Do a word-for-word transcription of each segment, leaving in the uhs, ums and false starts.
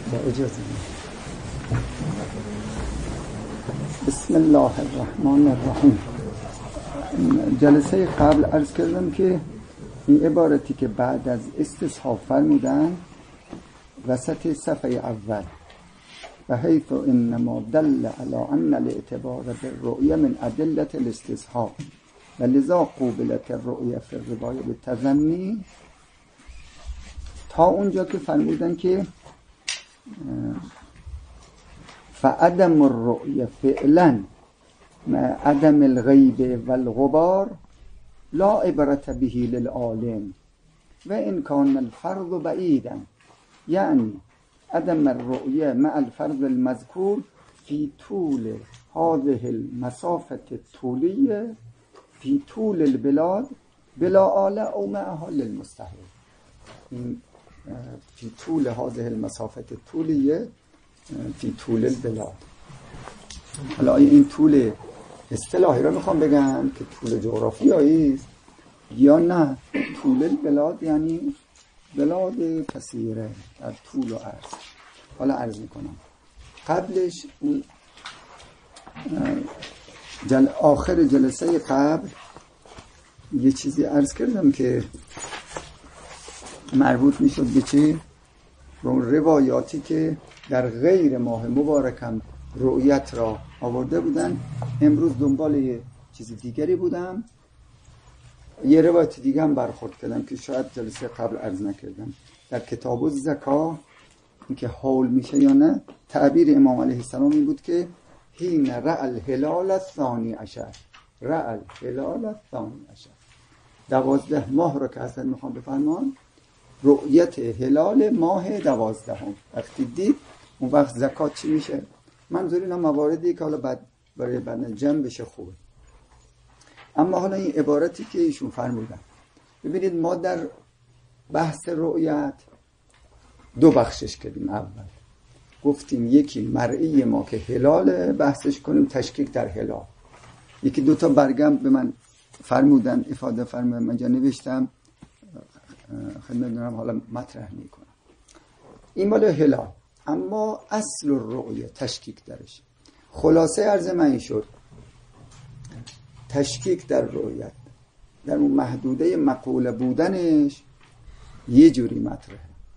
با اجازه. بسم الله الرحمن الرحیم. جلسه قبل عرض کردم که این عبارتی که بعد از استصحاب فرمودن وسط صفحه اول و حیث انما دل علی ان الاعتبار بالرؤیه من ادله الاستصحاب و لذا قوبلت الرؤیه فی الروایه بالتضمین، تا اونجا که فرمودن که فعدم الرؤیه فعلا مع عدم الغیب والغبار لا عبرت به للعالم و ان کان الفرض بعیدا، یعنی عدم الرؤیه مع الفرض المذکور فی طول هذه المسافه الطولیه فی طول البلاد بلا آله او مع حال المستحیل. فی طول هذه المسافه الطولیه فی طول البلاد. حالا این طول اصطلاحی رو میخوام بگم که طول جغرافیایی است یا نه طول البلاد یعنی بلاد کثیره در طول و عرض. حالا عرض میکنم قبلش اون جل آخر جلسه قبل یه چیزی عرض کردم که مربوط میشد به چی؟ به اون روایاتی که در غیر ماه مبارکم رؤیت را آورده بودن. امروز دنبال یه چیز دیگری بودم، یه روایت دیگه هم برخورد کردم که شاید جلسه قبل عرض نکردم. در کتاب الزکا اینکه حول میشه یا نه، تعبیر امام علیه السلام این بود که حین رأى الهلال الثانی عشر، رأى الهلال الثانی عشر، دوازده ماه رو که اصلا میخوام بفرمان رؤیت هلال ماه دوازدهم وقتی دید، اون وقت زکات چی میشه؟ منظور اینا مواردی که حالا بعد برای بعد جمع بشه خوبه. اما حالا این عبارتی که ایشون فرمودن، ببینید ما در بحث رؤیت دو بخشش کردیم. اول گفتیم یکی مرئی ما که هلال بحثش کنیم، تشکیک در هلال. یکی دو تا برگم به من فرمودن، افاده فرمودن، من جا نوشتم خدمت دارم، حالا مطرح میکنم. این مال هلال، اما اصل الرؤیه تشکیک درش. خلاصه عرض من شد تشکیک در رؤیت در اون محدوده مقوله بودنش یه جوری مطرحه.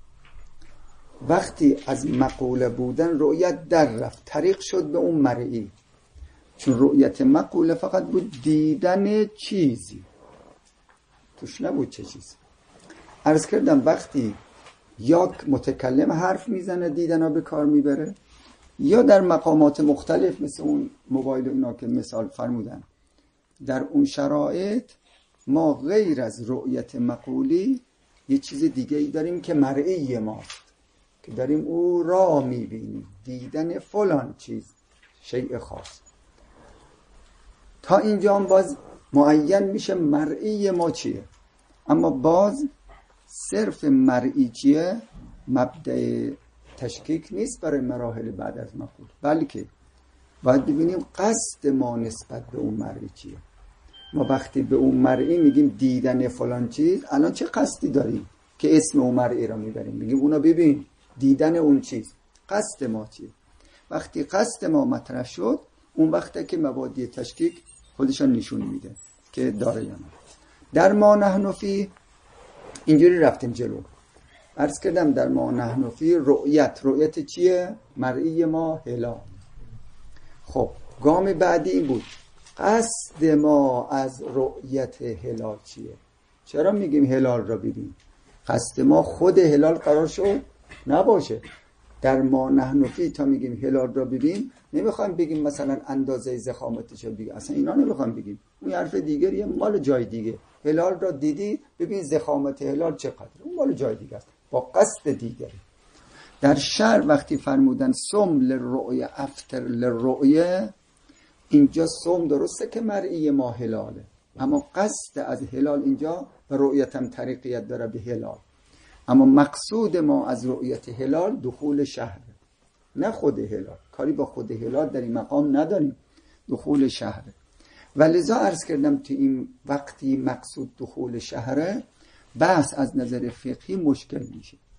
وقتی از مقوله بودن رؤیت در رفت، طریق شد به اون مرئی، چون رؤیت مقوله فقط بود دیدن چیزی، توش نبود چه چیزی. عرض کردم وقتی یا متکلم حرف میزنه دیدن ها به کار میبره، یا در مقامات مختلف مثل اون موبایل اینا که مثال فرمودن، در اون شرایط ما غیر از رؤیت مقولی یه چیز دیگه ای داریم که مرئی ماست، که داریم او را میبینیم، دیدن فلان چیز، شیء خاص. تا اینجا هم باز معین میشه مرئی ما چیه، اما باز صرف مرئی چیه مبدأ تشکیک نیست برای مراحل بعد از مقول، بلکه باید ببینیم قصد ما نسبت به اون مرئی چیه. ما وقتی به اون مرئی میگیم دیدن فلان چیز، الان چه قصدی داریم که اسم اون مرئی را میبریم میگیم اونا ببین دیدن اون چیز، قصد ما چیه؟ وقتی قصد ما مطرح شد، اون وقته که مبادی تشکیک خودشان نشون میده که داره یا نه. در ما نحن فی اینجوری رفتیم جلو. عرض کردم در ما نحن فی رؤیت، رؤیت چیه؟ مرئی ما هلال. خب گام بعدی این بود قصد ما از رؤیت هلال چیه؟ چرا میگیم هلال را ببین؟ قصد ما خود هلال قرار شد نباشه. در ما نحن فی تا میگیم هلال را ببین، نمیخوایم بگیم مثلا اندازه ضخامتش رو بگیم، اصلا اینا نمیخوایم بگیم، اون حرف دیگریه، مال جای دیگه. هلال را دیدی ببین ضخامت هلال چقدر، اون مال جای دیگه است با قصد دیگری. در شرع وقتی فرمودن صم للرؤیه افطر للرؤیه، اینجا صم درسته که مرئی ما هلاله، اما قصد از هلال اینجا و رؤیت هم طریقیت داره به هلال، اما مقصود ما از رؤیت هلال دخول شهر، نه خود هلال. کاری با خود هلال در این مقام نداریم، دخول شهر. ولذا عرض کردم تو این وقتی مقصود دخول شهره، بحث از نظر فقهی مشکل میشه.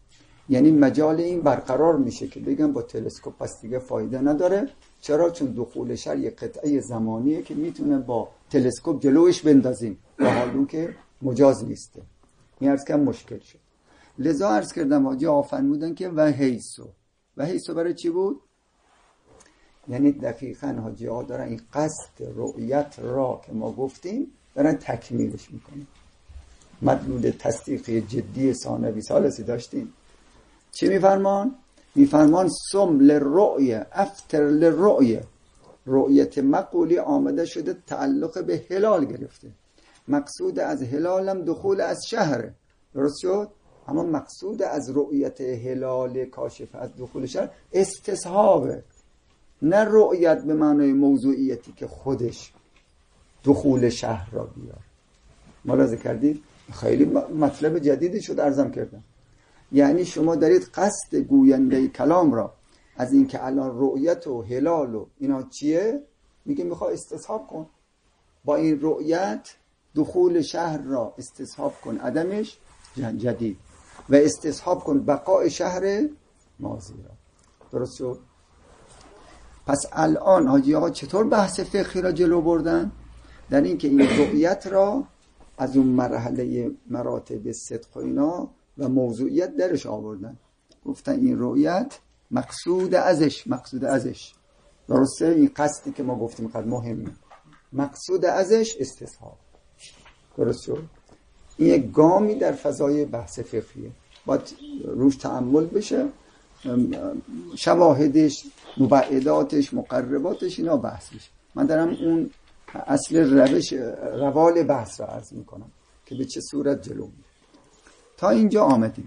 یعنی مجال این برقرار میشه که بگم با تلسکوپ پس دیگه فایده نداره. چرا؟ چون دخول شهر یک قطعه زمانیه که میتونه با تلسکوپ جلوش بندازیم، با حالون که مجاز نیسته. این عرض کردم مشکل شد. لذا عرض کردم حاجی آقا فرمودن که و حیثو. و حیثو برای چی بود؟ یعنی دقیقاً حاجی آقا دارن این قصد رؤیت را که ما گفتیم دارن تکمیلش میکنن. مدلول تصدیقی جدی ثانوی ثالثی داشتیم. چی میفرمان؟ میفرمان سم للرؤیه افتر للرؤیه. رؤیت مقولی آمده شده تعلق به هلال گرفته. مقصود از هلالم دخول از شهره. درست شد؟ اما مقصود از رؤیت هلال کاشف از دخول شهر استصحابه، نه رؤیت به معنای موضوعیتی که خودش دخول شهر را بیار. ملاحظه کردید؟ خیلی مطلب جدیدی شد عرضم کردم. یعنی شما دارید قصد گوینده کلام را از این که الان رؤیت و هلال و اینا چیه؟ میگه میخوای استصحاب کن با این رؤیت دخول شهر را استصحاب کن، عدمش جدید، و استصحاب کن بقای شهر ماضی را. درست شد؟ پس الان حاجی آقا چطور بحث فقهی را جلو بردن؟ در این که این رؤیت را از اون مرحله مراتب صدق و اینا و موضوعیت درش آوردن. گفتن این رؤیت مقصود ازش مقصود ازش درسته؟ این قصدی که ما گفتیم قد مهمه، مقصود ازش استصحاب. درست شد؟ این یک گامی در فضای بحث فقهیه، باید روش تأمل بشه، شواهدش، مبعداتش، مقرباتش، اینا بحثش. من دارم اون اصل روش روال بحث را عرض میکنم که به چه صورت جلو میره. تا اینجا آمدیم.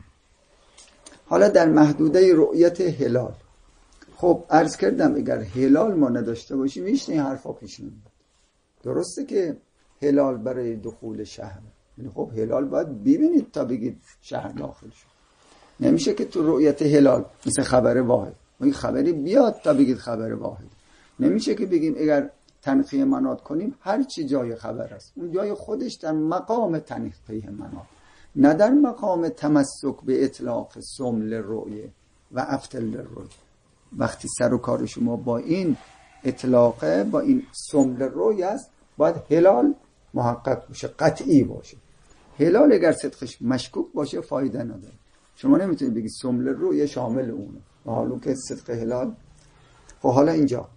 حالا در محدوده رؤیت هلال، خب عرض کردم اگر هلال ما نداشته باشیم میشه این حرفا پیش نمیاد. درسته که هلال برای دخول شهر، یعنی خب هلال باید ببینید تا بگید شهر داخل شد. نمیشه که تو رؤیت هلال مثل خبر واحد این خبری بیاد تا بگید خبر واحد. نمیشه که بگیم اگر تنقیه منات کنیم هر چی جای خبر است اون جای خودش در مقام تنقیه منات، نه در مقام تمسک به اطلاق سمل رؤیه و افتل رؤیه. وقتی سر و کار شما با این اطلاقه، با این سمل رؤیه است، باید هلال محقق باشه، قطعی باشه. هلال اگر صدقش مشکوک باشه فایده نداره. شما نمیتونید بگید سمل رؤیه شامل اونه و حالا که صدق هلال. خب حالا اینجا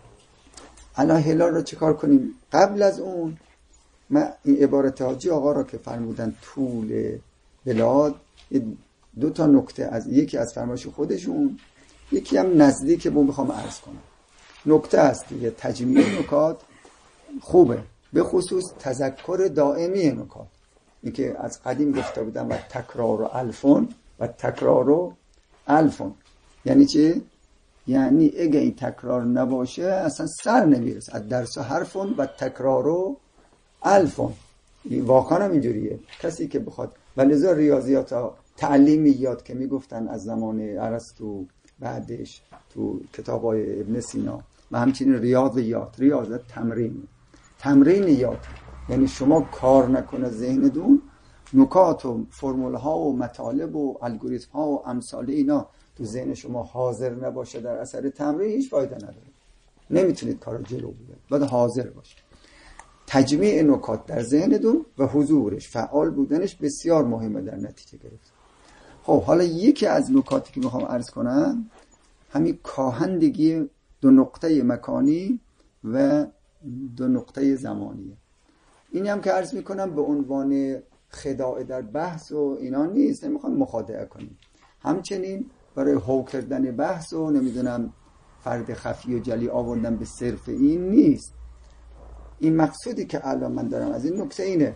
الان هلال رو چه کار کنیم؟ قبل از اون من این عبارت حاجی آقا را که فرمودن طول بلاد، دو تا نکته از یکی از فرمایش خودشون، یکی هم نزدیک به میخوام عرض کنم. نکته است دیگه، تجمیع نکات خوبه، به خصوص تذکر دائمی نکات. این که از قدیم گفته بودن و تکرار و الفون و تکرار و الفون یعنی چی؟ یعنی اگه این تکرار نباشه اصلا سر نمیرسه. از درس و حرفون و تکرار و الفون. واقعا هم اینجوریه. کسی که بخواد ولذا ریاضیات ها تعلیمیات که میگفتن از زمان ارسطو بعدش تو کتابای ابن سینا و همچنین ریاضیات، ریاضت تمرین تمرین یاد، یعنی شما کار نکنه ذهنتون نکات و فرمول ها و مطالب و الگوریتم ها و امثال اینا تو ذهن شما حاضر نباشه در اثر تمرین هیچ فایده نداره. نمیتونید کارو جلو ببرید. باید حاضر باشه. تجمیع نکات در ذهنتون و حضورش، فعال بودنش بسیار مهمه در نتیجه گرفتن. خب حالا یکی از نکاتی که میخوام عرض کنم همین کاهندگی دو نقطه مکانی و دو نقطه زمانیه. اینی هم که عرض میکنم به عنوان خداع در بحث و اینا نیست، نمیخوام مخادعه کنیم. همچنین برای هو کردن بحث و نمیدونم فرد خفی و جلی آوردن به صرف این نیست. این مقصودی که الان من دارم از این نکته اینه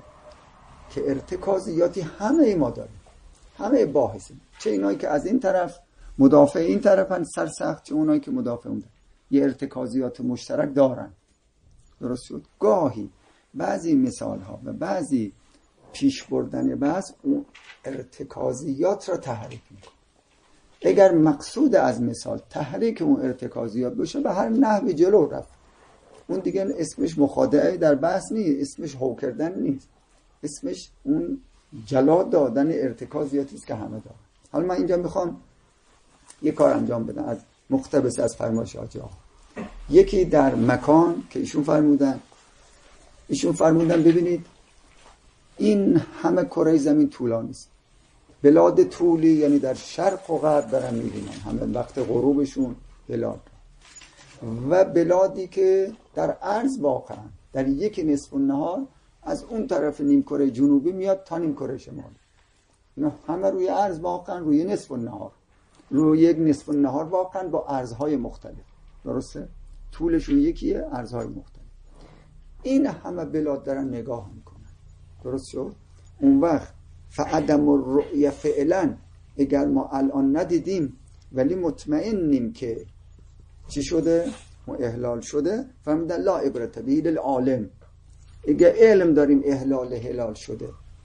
که ارتکازیاتی همه ما داریم، همه باحثیم، چه اینایی که از این طرف مدافع این طرفن سرسخت، چه اونایی که مدافع اون طرف، یه ارتکازیات مشترک دارن. درست شد؟ گاهی بعضی مثال ها و بعضی پیش بردن بحث اون ارتکازیات را تحریک میکنه. اگر مقصود از مثال تحریک اون ارتکازیات باشه به هر نحوی جلو رفت، اون دیگه اسمش مخادعه در بحث نیست، اسمش هو کردن نیست، اسمش اون جلا دادن ارتکازیاتی است که همه دارن. حالا من اینجا میخوام یه کار انجام بدم از مقتبس از فرمایش حاجی آقا. یکی در مکان که ایشون فرمودن ایشون فرمودن ببینید این همه کره زمین طولانی است، بلاد طولی یعنی در شرق و غرب دارن میبینن همه وقت غروبشون بلاد، و بلادی که در عرض واقعا در یک نصف النهار از اون طرف نیم کره جنوبی میاد تا نیم کره شمالی، اینا همه روی عرض واقعا روی نصف النهار، روی یک نصف النهار واقعا با عرضهای مختلف، درسته؟ طولشون یکیه، عرضهای مختلف. این همه بلاد دارن نگاه میکنن، درست شد؟ اون وقت فعدم الرؤیه فعلا اگر ما الان ندیدیم ولی مطمئنیم که چی شده؟ و احلال شده، فهمیدن لا عبرت به للعالم. اگر علم داریم احلال هلال شده،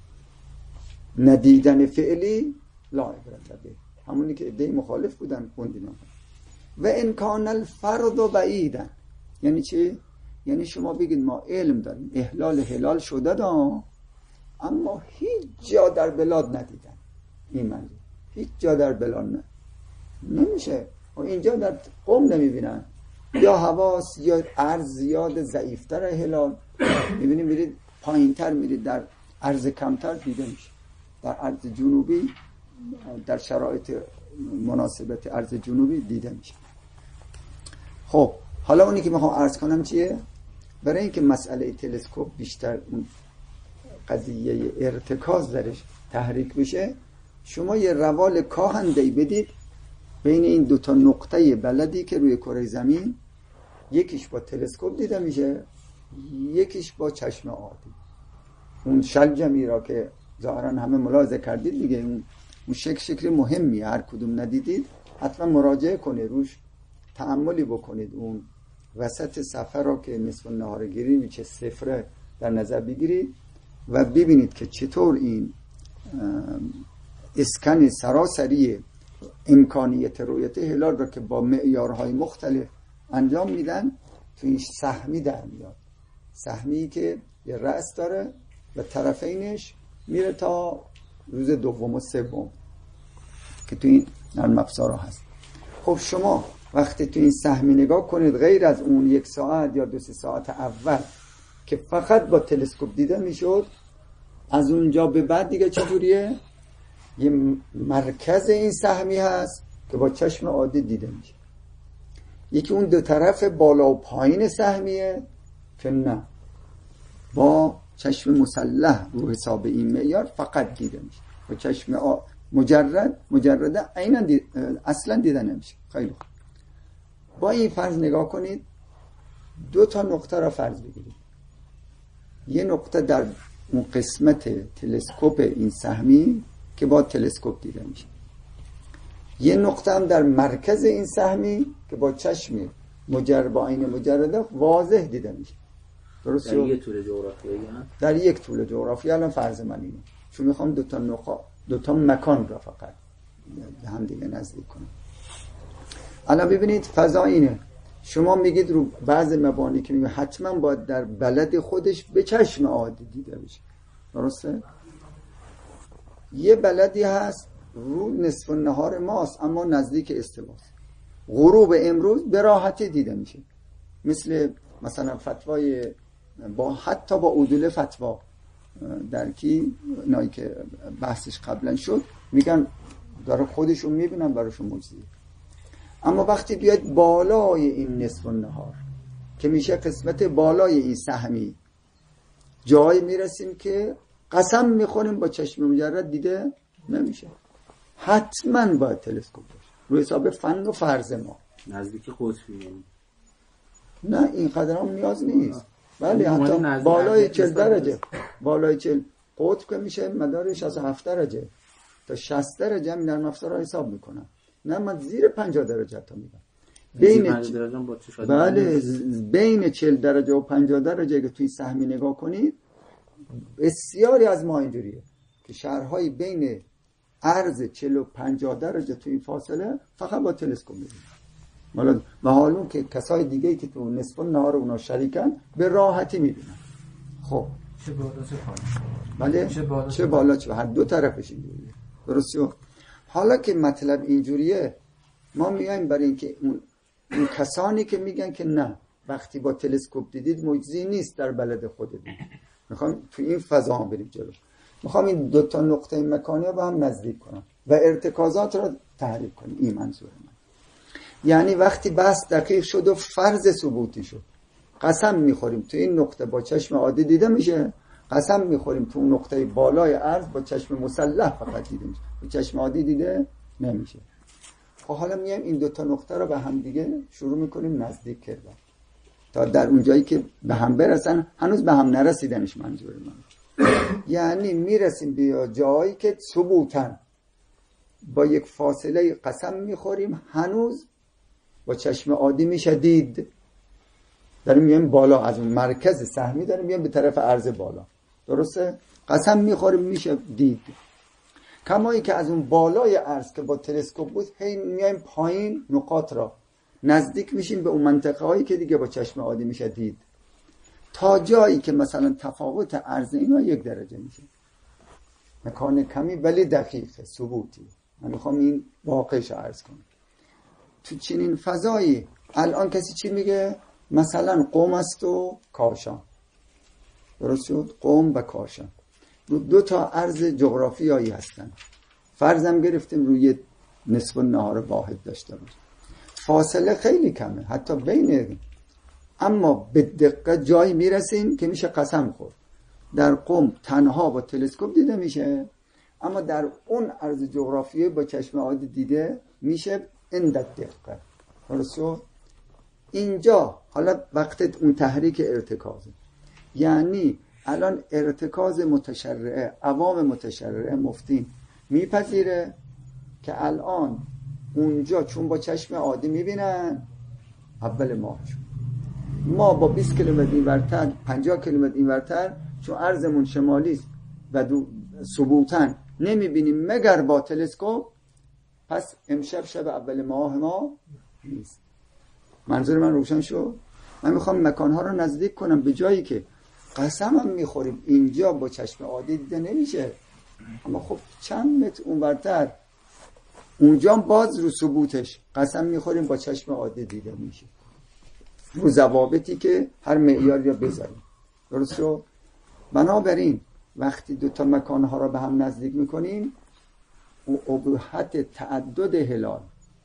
ندیدن فعلی لا عبرت به، همونی که ایده مخالف بودن خوندیم. و ان کان الفرض بعیدا، یعنی چی؟ یعنی شما بگید ما علم داریم احلال هلال شده دا، اما هیچ جا در بلاد ندیدن. این معنی هیچ جا در بلاد نه نمیشه، و اینجا در قم نمیبینن، یا حواس یا عرض زیاد ضعیفتر هلال میبینیم، میرید پایینتر میرید در عرض کمتر دیده میشه، در عرض جنوبی در شرایط مناسبت عرض جنوبی دیده میشه. خب حالا اونی که میخوام عرض کنم چیه؟ برای اینکه مسئله تلسکوپ بیشتر اون قضیه ارتکاز درش تحریک بشه، شما یه روال کاهنده‌ای بدید بین این دوتا نقطه بلدی که روی کره زمین، یکیش با تلسکوپ دیده میشه، یکیش با چشم عادی. اون شلجمی را که ظاهرا همه ملاحظه کردید دیگه، اون اون شکل شکل مهمیه، هر کدوم ندیدید حتما مراجعه کنید، روش تأملی بکنید. اون وسط صفحه را که نصف النهار گیری میشه صفره در نظر بگیرید و ببینید که چطور این اسکن سراسری امکانیت رؤیت هلال را که با معیارهای مختلف انجام میدن تو این سهمی در میاد، سهمی که یه رأس داره و طرفینش میره تا روز دوم و سوم که تو این نرم افزارها هست. خب شما وقتی تو این سهمی نگاه کنید، غیر از اون یک ساعت یا دو سه ساعت اول که فقط با تلسکوپ دیده میشد، از اونجا به بعد دیگه چجوریه؟ یه مرکز این سهمی هست که با چشم عادی دیده میشه، یکی اون دو طرف بالا و پایین سهمیه که نه، با چشم مسلح رو حساب این معیار فقط دیده میشه، با چشم مجرد مجرده عیناً دید... اصلا دیده نمیشه. خیلی خوب، با این فرض نگاه کنید، دو تا نقطه را فرض بگیرید. یه نقطه در اون قسمت تلسکوپ این سهمی که با تلسکوپ دیده میشه، یه نقطه هم در مرکز این سهمی که با چشم مجرد با عین مجرده واضح دیده میشه. درست؟ در یک طول جغرافیایی هم؟ در یک طول جغرافیایی. الان فرض من اینه، چون میخوام دو تا نقطه دو تا مکان را فقط به هم دیگه نزدیک کنم. الان ببینید فضا اینه، شما میگید رو بعض مبانی که میگه حتما باید در بلد خودش به چشم عادی دیده بشه، درسته؟ یه بلدی هست رو نصف النهار ماست اما نزدیک استواست، غروب امروز به راحتی دیده میشه، مثل مثلا فتوای با حتی با عدول فتوا در کی نایی که بحثش قبلا شد، میگن داره خودشون میبینن براشون معجزه. اما وقتی بیاد بالای این نصف النهار که میشه قسمت بالای این سهمی، جایی میرسیم که قسم میخوریم با چشم مجرد دیده نمیشه، حتما باید تلسکوپ باشه روی حساب فن و فرض ما. نزدیک قطبی نه اینقدر هم نیاز نیست، بله حتی بالای چهل درجه، بالای چهل قطب که میشه مدار شصت و هفت درجه تا شصت درجه هم در افزارها حساب میکنن. نه من زیر پنجاه درجه تا میگم، بین چ... بله بین چهل درجه و پنجاه درجه که توی سهمی نگاه کنید، بسیاری از ما اینجوریه که شهرهای بین عرض چهل و پنجاه درجه توی این فاصله فقط با تلسکوپ میبینن، و حالا که کسای دیگه که تو نصف النهار اونا شریکن به راحتی میبینن. خب چه بالا چه پایین، بله چه بالا چه, بالا چه هر دو طرفش اینجوریه، درسته؟ حالا که مطلب اینجوریه، ما میایم برای اینکه اون, اون کسانی که میگن که نه وقتی با تلسکوپ دیدید معجزه‌ای نیست در بلد خودتون، میخوام تو این فضا هم بریم جلو. میخوام این دو تا نقطه مکانی رو به هم نزدیک کنم و ارتکازات رو تحریک کنم. این منظور من. یعنی وقتی بحث دقیق شد و فرض ثبوتی شد، قسم میخوریم تو این نقطه با چشم عادی دیده میشه، قسم میخوریم تو نقطه بالای عرض با چشم مسلح فقط دیده میشه، با چشم عادی دیده نمیشه. خب حالا میایم این دو تا نقطه رو به هم دیگه شروع میکنیم نزدیک کردن تا در اون جایی که به هم برسن، هنوز به هم نرسیدنش منظور من. یعنی میرسیم به جایی که ثبوتن با یک فاصله قسم میخوریم هنوز با چشم عادی میشه دید. داریم میایم بالا، از اون مرکز سهمی داریم میایم به طرف عرض بالا، درسته؟ قسم میخوریم میشه دید. کمایی که از اون بالای عرض که با تلسکوپ بود هی میایم پایین، نقاط را نزدیک میشیم به اون منطقه هایی که دیگه با چشم عادی میشه دید، تا جایی که مثلا تفاوت عرض اینا یک درجه میشه. مکان کمی ولی دقیقه، ثبوتی. من میخوام این واقعش عرض کنم. تو چنین فضایی الان کسی چی میگه؟ مثلا قم است و کاشان، درست شد؟ قم و کاشان دو تا عرض جغرافیایی هستن. فرضم گرفتیم روی نصف النهار واحد داشته باشه، فاصله خیلی کمه حتی بین، اما به دقت جایی میرسیم که میشه قسم خورد. در قم تنها با تلسکوپ دیده میشه، اما در اون عرض جغرافیایی با چشم عادی دیده میشه اندک دقت، درست شد؟ اینجا حالا وقت اون تحریک ارتکازه. یعنی الان ارتکاز متشرعه، عوام متشرعه مفتین میپذیره که الان اونجا چون با چشم عادی میبینن اول ماهشون، ما با بیست کیلومتر اینورتر، پنجاه کیلومتر اینورتر چون عرضمون شمالی است و ثبوتن نمیبینیم مگر با تلسکوپ، پس امشب شب اول ماه ما نیست. منظور من روشن شد؟ من میخوام مکانها رو نزدیک کنم به جایی که قسم هم میخوریم اینجا با چشم عادی دیده نمیشه، اما خب چند متر اونورتر اونجا باز رو ثبوتش قسم میخوریم با چشم عادی دیده میشه، رو ضوابطی که هر معیاری رو بذاریم، درست شد؟ بنابراین وقتی دو تا مکانها رو به هم نزدیک میکنیم، ابهت تعدد هلال،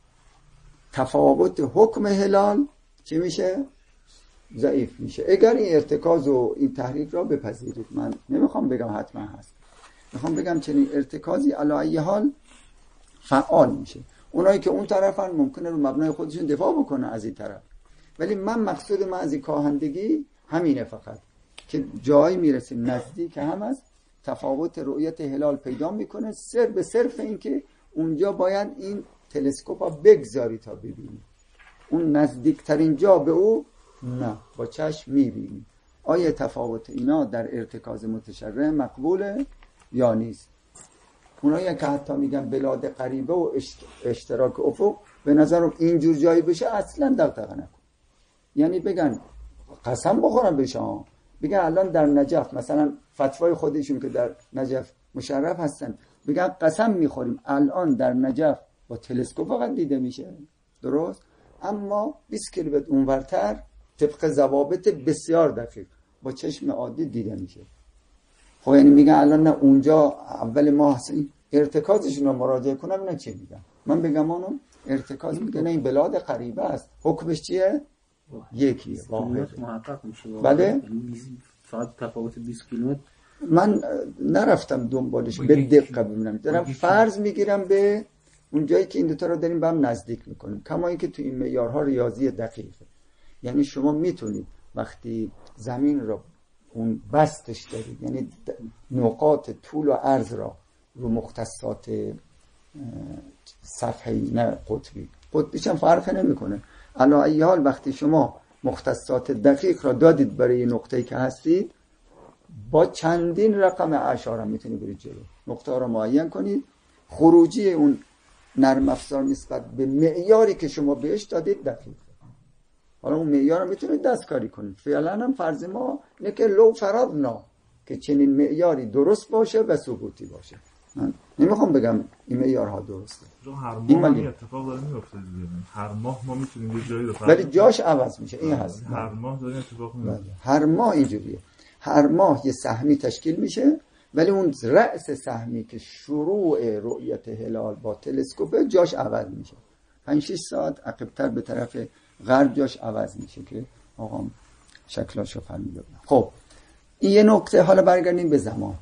تفاوت حکم هلال چی میشه؟ ضعیف میشه. اگر این ارتکاز و این تحریک را بپذیرید، من نمیخوام بگم حتما هست، میخوام بگم چنین ارتکازی علی ای حال فعال میشه. اونایی که اون طرفن ممکنه رو مبنای خودشون دفاع بکنه از این طرف، ولی من مقصود من از این کاهندگی همینه، فقط که جایی میرسیم نزدیک هم از تفاوت رؤیت هلال پیدا میکنه، سر به صرف این که اونجا باید این تلسکوپ ها بگذاری تا ببینی. اون نزدیکترین جا به او نه، با چشم میبینی. آیا تفاوت اینا در ارتکاز متشرع مقبوله یا نیست؟ اونایی که حتی میگن بلاد قریبه و اشتراک افق، به نظرم اینجور جایی بشه اصلا دغدغه نکن. یعنی بگن قسم بخورم به شما، بگن الان در نجف مثلا فتوای خودشون که در نجف مشرف هستن، بگن قسم میخوریم الان در نجف با تلسکوپ فقط دیده میشه، درست؟ اما بیست کیلومتر اونورتر طبق ضوابط بسیار دقیق با چشم عادی دیده میشه. خب یعنی میگن الان نه اونجا اول ماه هستن، ارتکازشون رو مراجعه کنم نه چی میگن؟ من بگم اونو ارتکاز میگه نه این بلاد قریبه است، حکمش چیه؟ یکیه، واحد محقق میشه. بله؟ فقط تفاوت بیست کیلومتر من نرفتم دنبالش به دقت ببینم، دارم فرض میگیرم به اون جایی که این دوتا رو داریم به هم نزدیک میکنیم، کما اینکه تو این معیارها ریاضی دقیقه. یعنی شما میتونید وقتی زمین رو اون بستش دارید، یعنی نقاط طول و عرض را رو مختصات صفحه‌ای نه قطبی، قطبیش هم فرق نمیکنه، علی ای حال وقتی شما مختصات دقیق را دادید برای نقطه‌ای که هستید، با چندین رقم اعشار میتونید برید جلو، نقطه را معین کنید، خروجی اون نرم افزار نسبت به معیاری که شما بهش دادید دقیق. حالا اون معیار رو میتونید دستکاری کنید. فعلا هم فرض ما اینه که لو فرضنا که چنین معیاری درست باشه و ثبوتی باشه. من نمیخوام بگم این معیارها درسته. هر ماه این اتفاق داره میفته دیگه. هر ماه ما میتونیم یه جایی رو ولی جاش عوض میشه. این هست. هر ماه داره اتفاق میفته. هر ماه اینجوریه. هر ماه یه سهمی تشکیل میشه، ولی اون رأس سهمی که شروع رؤیت هلال با تلسکوپ جاش عوض میشه. پنج شش ساعت عقب‌تر به طرف غرب جاش عوض میشه که آقا شکلاشو فهمیده. خب این یه نکته. حالا برگردیم به زمان.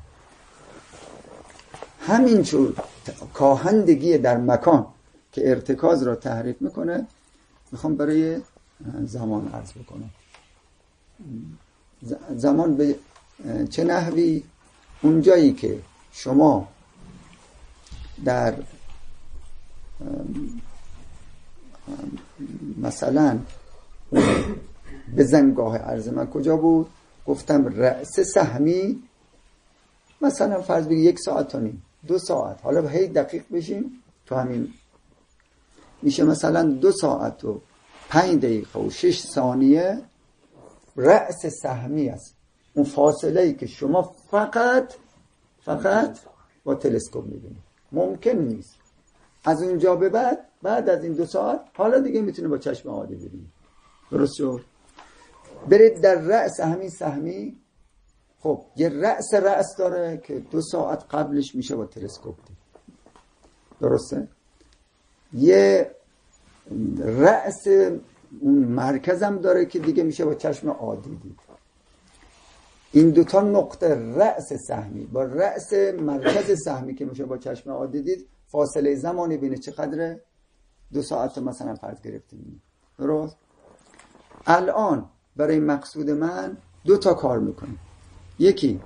همینجور کاهندگی در مکان که ارتکاز را تحریک میکنه، میخوام برای زمان عرض بکنم. زمان به چه نحوی؟ اونجایی که شما در مثلا بزنگاه عرض من کجا بود؟ گفتم رأس سهمی مثلا فرض بگی یک ساعت تا نیم، دو ساعت، حالا هی دقیق بشیم تو همین میشه مثلا دو ساعت و پنج دقیقه و شش ثانیه رأس سهمی است. اون فاصله ای که شما فقط فقط با تلسکوپ میبینید. ممکن نیست از اونجا به بعد بعد از این دو ساعت حالا دیگه میتونه با چشم عادی ببینید. درست شد؟ برید در رأس همین سهمی. خب یه رأس رأس داره که دو ساعت قبلش میشه با تلسکوپ دید. درسته؟ یه رأس اون مرکزم داره که دیگه میشه با چشم عادی دید. این دوتا نقطه رأس سهمی با رأس مرکز سهمی که میشه با چشم عادی دید، فاصله زمانی بینه چقدره؟ دو ساعت مثلا فرض گرفتیم. درست؟ الان برای مقصود من دو تا کار میکنیم. یکی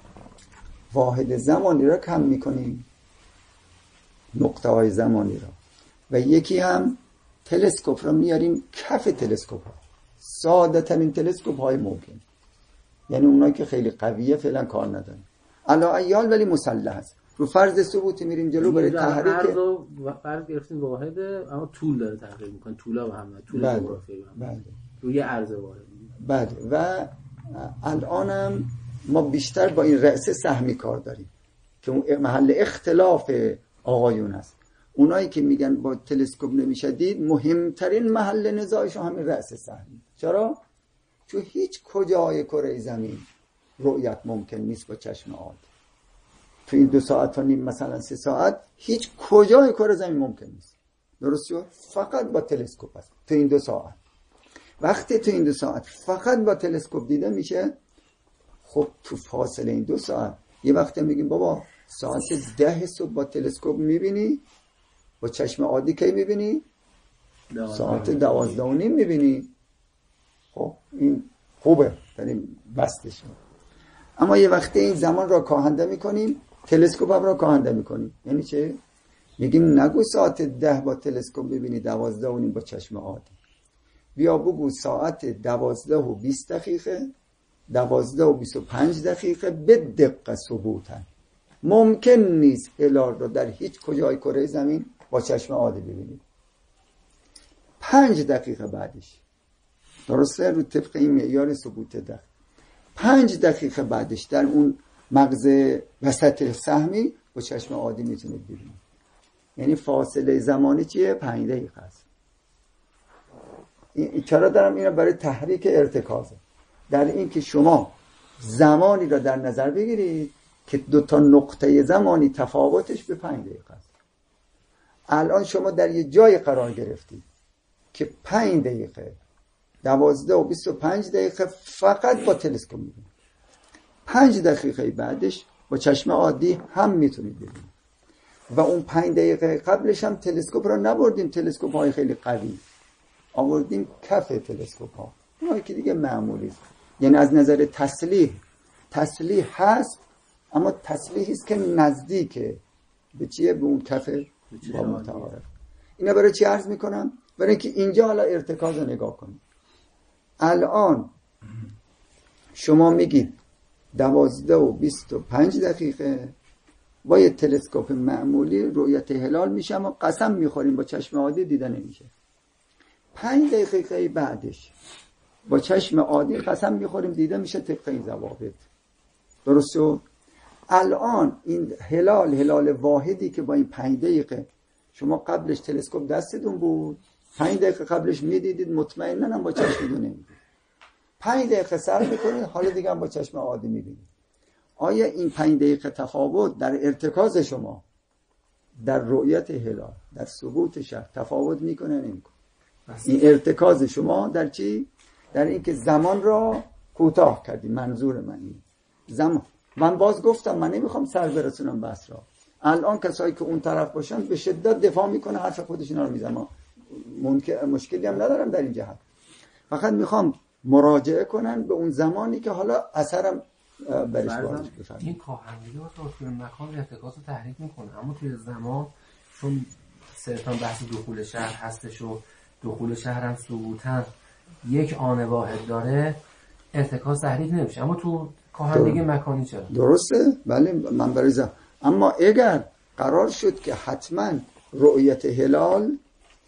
واحد زمانی را کم میکنیم، نقطه های زمانی را، و یکی هم تلسکوپ را میاریم کف تلسکوپ ها، ساده ترین تلسکوپ های ممکن، یعنی اونایی که خیلی قویه فعلا کار ندارن علا ایال ولی مسلح است. رو فرض ثبوتی میریم جلو برای تحریک. عرض و فرض گرفتیم واحد، اما طول داره تحقیق میکنه، طولا و هم طول جغرافیایی هم بله. روی عرض واحد. بله. و الانم ما بیشتر با این رأس سهمی کار داریم که اون محل اختلاف آقایون است. اونایی که میگن با تلسکوپ نمیشه دید، مهمترین محل نزاعشون همین رأس سهمی. چرا؟ چون هیچ کجای کره زمین رؤیت ممکن نیست با چشم عادی. تو این دو ساعت و نیم مثلا سه ساعت هیچ کجای کره زمین ممکن نیست. درست شد؟ فقط با تلسکوپ است. تو این دو ساعت وقتی تو این دو ساعت فقط با تلسکوپ دیده میشه، خب تو فاصله این دو ساعت یه وقتی میگیم بابا ساعت ده صبح با تلسکوپ میبینی، با چشم عادی کی میبینی؟ ساعت دوازده و نیم میبینی. خب این خوبه، داریم بستش. اما یه وقتی این زمان را کاهنده میکنیم، تلسکوپ هم را کاهنده میکنیم. یعنی چه؟ میگیم نگو ساعت ده با تلسکوپ ببینی، دوازده و نیم با چشم عادی. بیا بگو ساعت دوازده و بیست دقیقه، دوازده و بیست و پنج دقیقه به دقت ثبوتن. ممکن نیست هلال رو در هیچ کجای کره زمین با چشم عادی ببینید. پنج دقیقه بعدش، درسته؟ رو طبق این معیار ثبوت دقیق، پنج دقیقه بعدش در اون مغز وسط سهمی با چشم عادی میتونید ببینید. یعنی فاصله زمانی چیه؟ پنج دقیقه است. این چرا دارم اینو؟ برای تحریک ارتکازه، در این که شما زمانی را در نظر بگیرید که دو تا نقطه زمانی تفاوتش به پنج دقیقه است. الان شما در یه جای قرار گرفتید که پنج دقیقه، دوازده و بیست و پنج دقیقه فقط با تلسکوپ میبینید. پنج دقیقه بعدش با چشم عادی هم میتونید ببینید. و اون پنج دقیقه قبلش هم تلسکوپ را نبردیم، تلسکوپ های خیلی قوی آوردیم کف تلسکوپ ها، اونایی که دیگه معمولی است. یعنی از نظر تسلیح تسلیح هست، اما تسلیحی است که نزدیکه به چیه؟ به اون کف با متعارف. اینا برای چی عرض میکنم؟ برای اینکه اینجا حالا ارتکاز رو نگاه کنید. الان شما میگید دوازده و بیست و پنج دقیقه با یه تلسکوپ معمولی رؤیت هلال میشه، اما قسم میخوریم با چشم عادی دیده نمیشه. پنج دقیقه بعدش با چشم عادی قسم میخوریم دیده میشه طبق این ضوابط. درست شد؟ الان این هلال هلال واحدی که با این پنج دقیقه شما قبلش تلسکوپ دستتون بود، پنج دقیقه قبلش میدیدید مطمئنن هم با چشمتون نمیدید، پنج دقیقه سر میکنید حالا دیگه هم با چشم عادی میبینید. آیا این پنج دقیقه تفاوت در ارتکاز شما در رؤیت هلال در ثبوت شهر تفاوت میکنه نمیکنه؟ این ارتکاز شما در چی؟ در اینکه زمان را کوتاه کردی. منظور من این زمان، من باز گفتم من نمیخوام سر برسونم بحث را. الان کسایی که اون طرف باشن به شدت دفاع میکنه، حرف خودشون رو میزنم، مشکلی هم ندارم در این جهت، فقط میخوام مراجعه کنن به اون زمانی که حالا اثرم برش وارد بشه. این کاهندگی واسه توی مکان ارتکاز رو تحریک میکنه، اما توی زمان چون صرفا بحث دخول شهر هستش و دخول شهر هم ثبوتاً یک آن واحد داره، ارتکاز تحریک نمیشه. اما تو کاهندگی مکانی چرا؟ درسته؟ بله من برای زمان. اما اگر قرار شد که حتما رؤیت هلال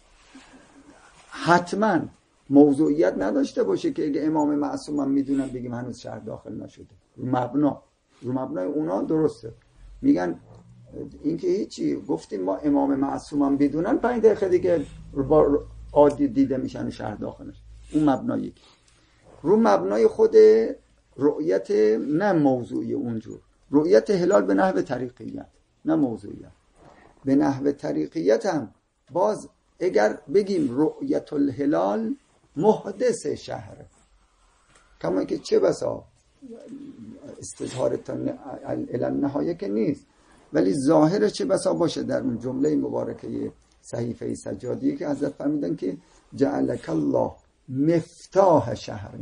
حتما موضوعیت نداشته باشه که اگه امام معصوم هم میدونن بگیم هنوز شهر داخل نشده، رو مبنا رو مبنای اونا درسته میگن اینکه هیچی، گفتیم ما امام معصوم هم بدونن پنج دقیقه دیگه با عادی دیده میشن و شهر داخل نشده. اون مبنای یک رو مبنای خود رؤیت، نه موضوعی اونجور رؤیت هلال به نحو طریقیت، نه موضوعیت. به نحو طریقیت هم باز اگر بگیم رؤیت الهلال محدث شهره، کما که چه بسا استظهار تا النهایه که نیست، ولی ظاهر چه بسا باشه در اون جمله مبارکه صحیفه سجادی که حضرت فرمودن که جعلک الله مفتاح شهر،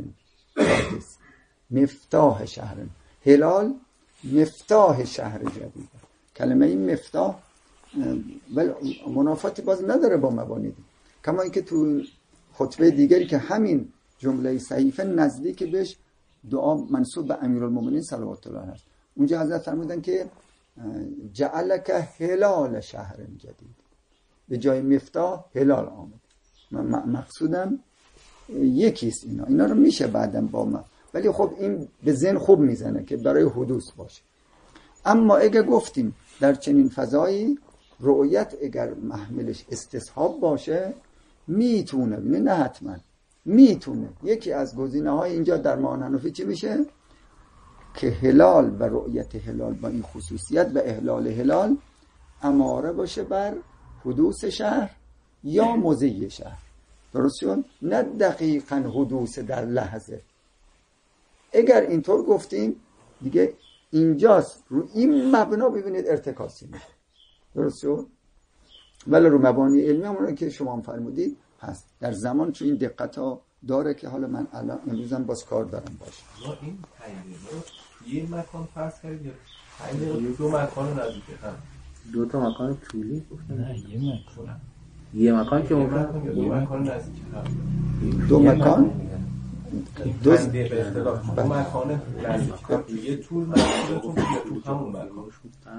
مفتاح شهر هلال، مفتاح شهر جدید. کلمه این مفتاح ولی منافاتی باز نداره با مبانی، کما اینکه تو خطبه دیگری که همین جمله صحیفه نزدیک بهش دعا منسوب به امیرالمومنین صلوات الله علیه هست، اونجا حضرت فرمودن که جعلک هلال شهر جدید، به جای مفتاح هلال آمد. من مقصودم یکیست اینا اینا رو میشه بعدم با من، ولی خب این به ذهن خوب میزنه که برای حدوث باشه. اما اگه گفتیم در چنین فضایی رؤیت اگر محملش استصحاب باشه میتونه، نه حتما میتونه، یکی از گزینه های اینجا در معانی حنفی چی میشه که هلال و رؤیت هلال با این خصوصیت و احلال هلال اماره باشه بر حدوث شهر یا مضی شهر. درست شد؟ نه دقیقاً حدوث در لحظه. اگر اینطور گفتیم دیگه اینجاست رو این مبنا ببینید ارتکاسی میشه. درست شد؟ ولی رو مبانی علمی همون که شما هم فرمودید هست در زمان، چون این دقت ها داره که حالا من الان امروزم باز کار دارم باشه. ما این پنج یه مکان فرض کردیم یا پنج دو مکان نزدیک هم؟ دو تا مکان طولی گفتن؟ نه یه مکان. یه مکان که ممکن دو مکان نزدیک هم. دو مکان دو دو مکان نزدیک هم. یه طول مکانتون یه طول همون مکان.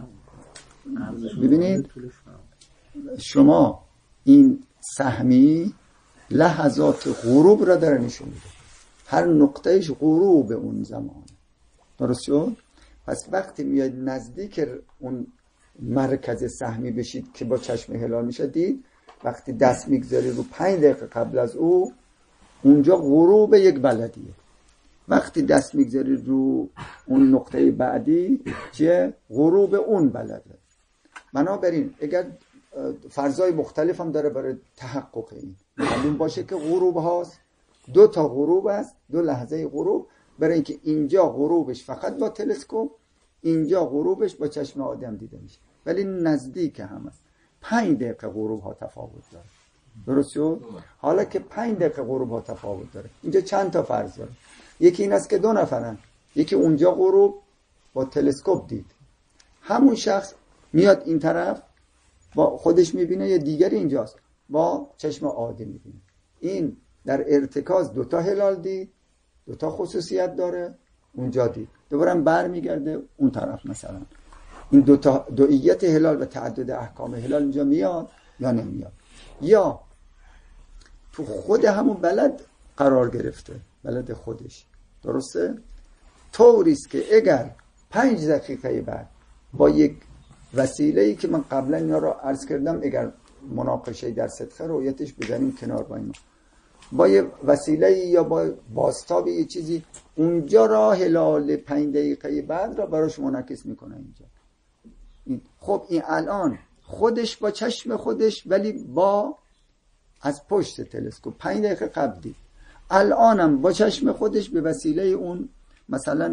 ببینید شما این سهمی لحظات غروب را داره نشون میده، هر نقطهش غروب اون زمان. درست شد؟ پس وقتی میاد نزدیک اون مرکز سهمی بشید که با چشم هلال میشه دید، وقتی دست میگذاری رو پنج دقیقه قبل از او، اونجا غروب یک بلدیه. وقتی دست میگذاری رو اون نقطه بعدی چیه؟ غروب اون بلده. بنابراین اگر فرضای مختلف هم داره برای تحقق این معلوم باشه که غروب هاست، دو تا غروب است، دو لحظه غروب، برای اینکه اینجا غروبش فقط با تلسکوپ، اینجا غروبش با چشم آدم دیده میشه، ولی نزدیک هم است. پنج دقیقه غروب ها تفاوت داره. درست شد؟ حالا که پنج دقیقه غروب ها تفاوت داره، اینجا چند تا فرض داره. یکی این است که دو نفرن، یکی اونجا غروب با تلسکوپ دید، همون شخص میاد این طرف با خودش میبینه، یه دیگری اینجاست با چشم عادی میبینه. این در ارتکاز دوتا هلال دید، دوتا خصوصیت داره، اونجا دید، دوباره بر میگرده اون طرف. مثلا این دوتا دوئیت هلال و تعدد احکام هلال اینجا میاد یا نمیاد، یا تو خود همون بلد قرار گرفته، بلد خودش. درسته؟ طوریست که اگر پنج دقیقه بعد با یک وسیله‌ای که من قبلا اینا رو عرض کردم، اگر مناقشه در صدقه رؤیتش بزنیم کنار با اینا، با یه وسیله یا با بازتاب یه چیزی اونجا را هلال پنج دقیقه بعد را براش منعکس میکنه اینجا. این خب این الان خودش با چشم خودش، ولی با از پشت تلسکوپ پنج دقیقه قبل دید، الانم با چشم خودش به وسیله اون مثلا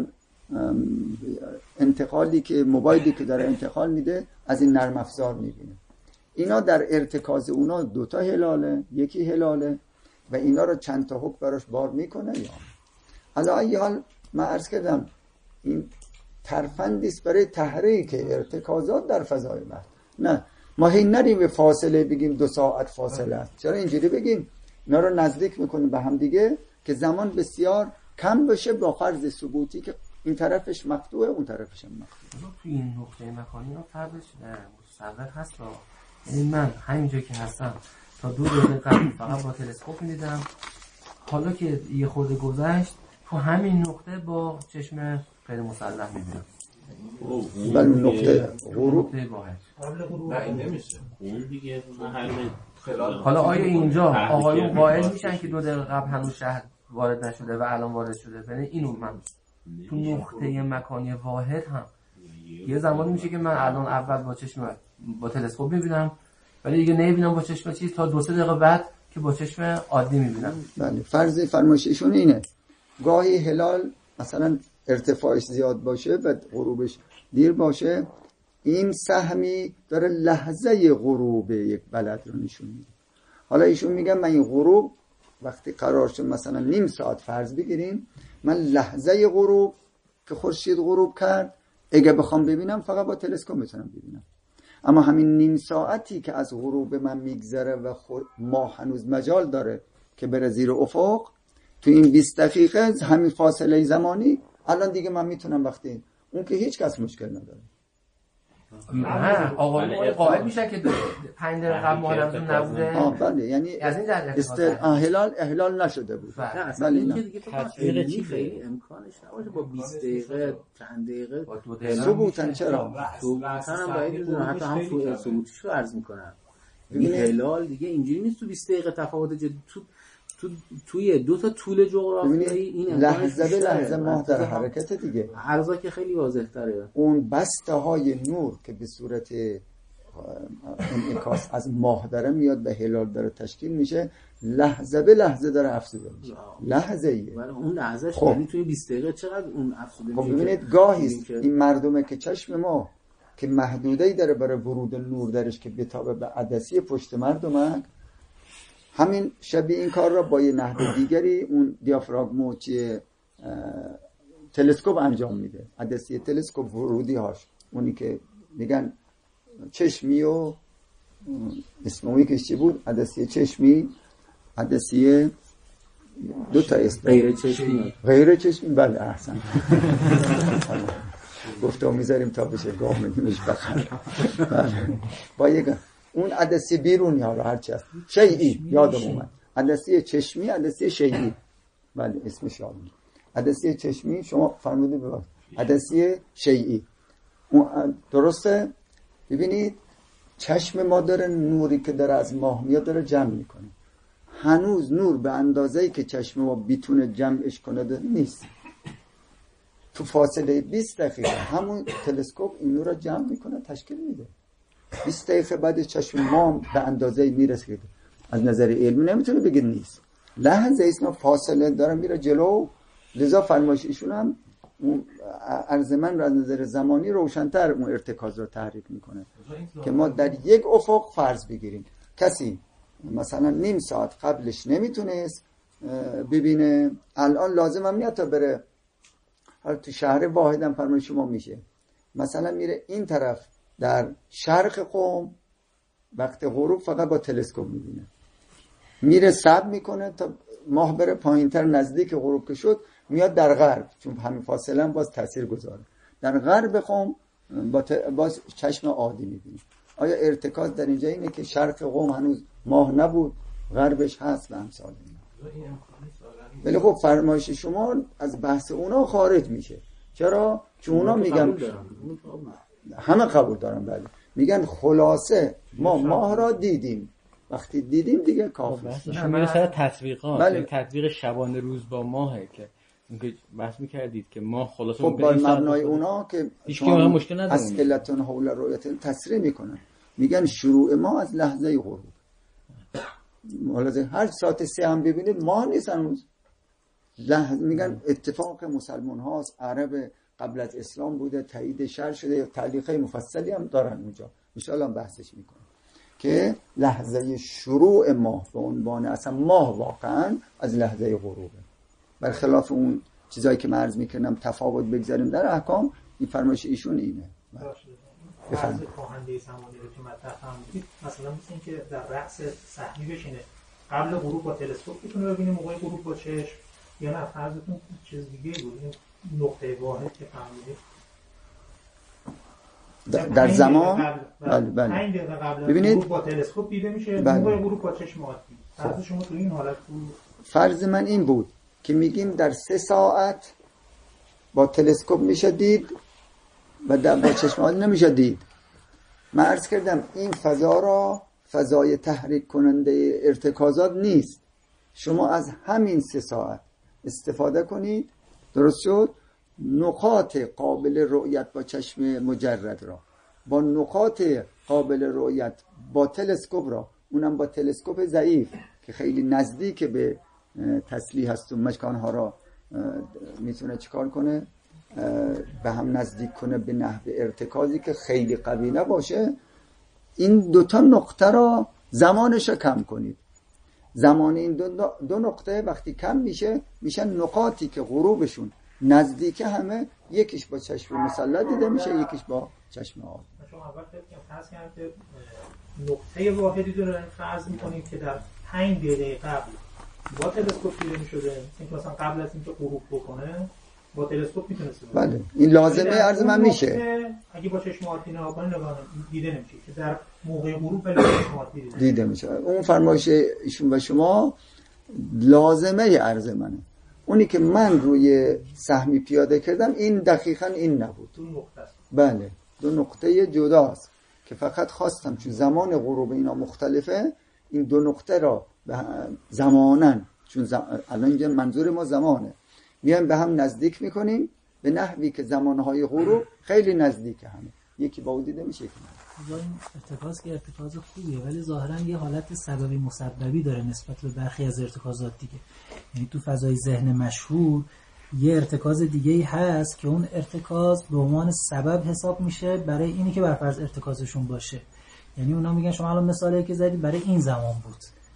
انتقالی که موبایلی که داره انتقال میده از این نرم افزار میبینه. اینا در ارتکاز اونا دوتا هلاله، یکی هلاله و اینا رو چند تا حکم براش بار میکنه. یا حالا ای حال من عرض کردم این ترفندیست برای تحریک ارتکازات در فضای وحی. نه ما هی نریم به فاصله بگیم دو ساعت فاصله است، چرا اینجوری بگیم؟ اینا رو نزدیک میکنیم به هم دیگه که زمان بسیار کم بشه با فرض ثبوتی که این طرفش مقطوعه اون طرفش هم مقطوعه. تو این نقطه مکانی ها فرقش متصور هست. یعنی من همینجا که هستم تا دو دقیقه قبل فقط با تلسکوپ می‌دیدم، حالا که یه خورده گذشت تو همین نقطه با چشم غیر مسلح می‌بینم. ولی نقطه غروب قبل غروب نه این نمیشه. اون دیگه حالا آیا اینجا آقایون قائل میشن که دو دقیقه قبل هنوز شهر وارد نشده و الان وارد شده؟ یعنی اینو من تو نقطه مکانی واحد هم یه زمانی میشه که من الان اول با چشم با تلسکوپ میبینم ولی دیگه نمیبینم با چشم چیز تا دو سه دقیقه بعد که با چشم عادی میبینم. بله فرض فرمایششون اینه گاهی هلال مثلا ارتفاعش زیاد باشه و غروبش دیر باشه، این سهمی داره لحظه غروب یک بلد رو نشون میده. حالا ایشون میگن من این غروب وقتی قرار شد مثلا نیم ساعت فرض بگیریم، من لحظه غروب که خورشید غروب کرد اگه بخوام ببینم فقط با تلسکوپ میتونم ببینم، اما همین نیم ساعتی که از غروب من میگذره و ماه هنوز مجال داره که بره زیر افق، تو این بیست دقیقه همین فاصله زمانی الان دیگه من میتونم وقتی اون که هیچ کس مشکل نداره. نه آقایون قائل میشن که پنج دقیقه قبل مهرمزون نبوده. آه بله یعنی از این جهت استر هلال اهلال نشده بود. ولی این که دیگه تطبیق چی خیلی امکانش نباشه با بیست دقیقه چند دقیقه ثبوتن. چرا ثبوتن هم باید بدونن، حتی هم ثبوتیش رو عرض میکنن. این هلال دیگه اینجوری نیست تو بیست دقیقه تفاوت جدی تو تو توی دو تا طول جغرافیایی این لحظه به لحظه ماه در حرکت دیگه. عرضا که خیلی واضح تره. اون بسته های نور که به صورت انعکاس از ماه داره میاد به هلال داره تشکیل میشه، لحظه به لحظه داره افزوده میشه. لحظه ایه. ولی اون لحظهش خب. یعنی توی بیست دقیقه چقدر اون افزوده میشه؟ خب ببینید گاهی این مردمه که چشم ما که محدوده‌ای داره برای ورود نور درش که بتابه به عدسی پشت مردمه، همین شبیه این کار را با یه نحو دیگری اون دیافراگم چیه تلسکوپ انجام میده. عدسی تلسکوپ ورودی هاش اونی که میگن چشمی و اسمومی که چی بود؟ عدسی چشمی، عدسی دو تا اسم غیر چشمی غیر چشمی. بله احسن گفتم میذاریم تا بشه گاه میدیمش بخر. بله با یک اون عدسی بیرونی ها رو هرچی هست شیئی یادم اومد، عدسی چشمی، عدسی شیئی. بله اسمش یادم. عدسی چشمی شما فرمودید ببینید، عدسی شیئی درسته. ببینید چشم ما داره نوری که داره از ماه میاد داره جمع میکنه، هنوز نور به اندازه‌ای که چشم ما بیتونه جمعش کنه نیست. تو فاصله بیست دقیقه همون تلسکوپ این نور رو جمع میکنه تشکیل میده. بیست دقیقه بعد چشم ما به اندازه میرسه از نظر علمی نمیتونه بگه نیست، لحظه ایسنا فاصله داره میره جلو. لذا فرمایش ایشون هم عرض من رو از نظر زمانی روشن‌تر اون ارتکاز رو تحریک میکنه که ما در یک افق فرض بگیریم کسی مثلا نیم ساعت قبلش نمیتونست ببینه، الان لازم هم نیاد تا بره. حالا تو شهر واحدم فرمایش شما میشه مثلا میره این طرف در شرق قم وقت غروب فقط با تلسکوپ میبینه، میره صبر میکنه تا ماه بره پایینتر نزدیک غروب که شد میاد در غرب، چون همین فاصله هم باز تاثیر گذاره، در غرب قم با ت... باز چشم عادی میبینه. آیا ارتکاز در اینجا اینه که شرق قم هنوز ماه نبود غربش هست و امثال اینا؟ ولی خب فرمایش شما از بحث اونا خارج میشه. چرا؟ چون اونا میگن همه قبول دارن، بله میگن خلاصه ما ماه را دیدیم، وقتی دیدیم دیگه کافی است. همه سر تطبیقات، بله. تطبیق شبانه روز با ماهه که اینکه بحث می‌کردید که ماه خلاصه خب با مبنای اونا که شما مشکل نداره اسئلتون حول رؤیت تصریح میکنن، میگن شروع ما از لحظه غروب. حالا هر ساعت سه هم ببینید ماه نیست هنوز. لحظه میگن اتفاق مسلمان هاست، عرب قبل از اسلام بوده، تایید شرع شده، تعلیقه مفصلی هم دارن اونجا ان شاء الله بحثش میکنن که لحظه شروع ماه به عنوان اصلا ماه واقعا از لحظه غروبه. برخلاف اون چیزایی که من عرض میکنم تفاوت بگذاریم در احکام، این فرمایش ایشون اینه. فرض کاهنده زمانی رو که مطرح فرمودید، مثلا مثل این که در رأس صحنی بشینه قبل غروب با تلسکوپ میتونه ببینه، موقع غروب با چشم، یا نه فرضتون چیز دیگه بود، این نقطه واحد که فرمودید در, در زمان بله بله پنج دقیقه قبل ببینید غروب با تلسکوپ دیده میشه، بله. موقع غروب با چشم عادی. فرض شما تو این حالت بود؟ فرض من این بود که میگیم در سه ساعت با تلسکوپ میشه دید و در با چشم عادی نمیشه دید. من عرض کردم این فضا را فضای تحریک کننده ارتکازات نیست، شما از همین سه ساعت استفاده کنید، درست شد؟ نقاط قابل رؤیت با چشم مجرد را با نقاط قابل رؤیت با تلسکوپ را، اونم با تلسکوپ ضعیف که خیلی نزدیک به تسلیح هست و مکانها را میتونه چیکار کنه، به هم نزدیک کنه به نحو ارتکازی که خیلی قوی نباشه. این دوتا نقطه را زمانش را کم کنید. زمان این دو, دو نقطه وقتی کم میشه میشن نقاطی که غروبشون نزدیک همه، یکیش با چشم مسلط دیده میشه، یکیش با چشم عادی. شما اول فرض کردید که نقطه واحدی رو فرض میکنید که در پنج دقیقه قبل با تلسکوپ دیده میشده، اینکه مثلا قبل از اینکه غروب بکنه با تلسکوپ میتونسته. بله این لازمه عرض من میشه. اگه با چشم عادی نگاه کنه نگاه دیده نمیشه که در موقع غروب به چشم عادی دیده, دیده میشه. اون فرمایش ایشون و شما لازمه عرض منه. اونی که من روی سهمی پیاده کردم این دقیقاً این نبود. دو نقطه است. بله دو نقطه جداست که فقط خواستم چون زمان غروب اینا مختلفه این دو نقطه را زمانن، چون زم... الان اینجا منظور ما زمانه، میایم به هم نزدیک میکنیم به نحوی که زمانهای غروب خیلی نزدیک همه، یکی با اون دیده میشه که این ارتکاز که ارتکاز خوبیه ولی ظاهرا یه حالت سببی مسببی داره نسبت به برخی از ارتکازات دیگه. یعنی تو فضای ذهن مشهور یه ارتکاز دیگه‌ای هست که اون ارتکاز به عنوان سبب حساب میشه برای اینی که برفرض ارتکازشون باشه. یعنی اونا میگن شما الان مثالی که زدید برای این زمان بود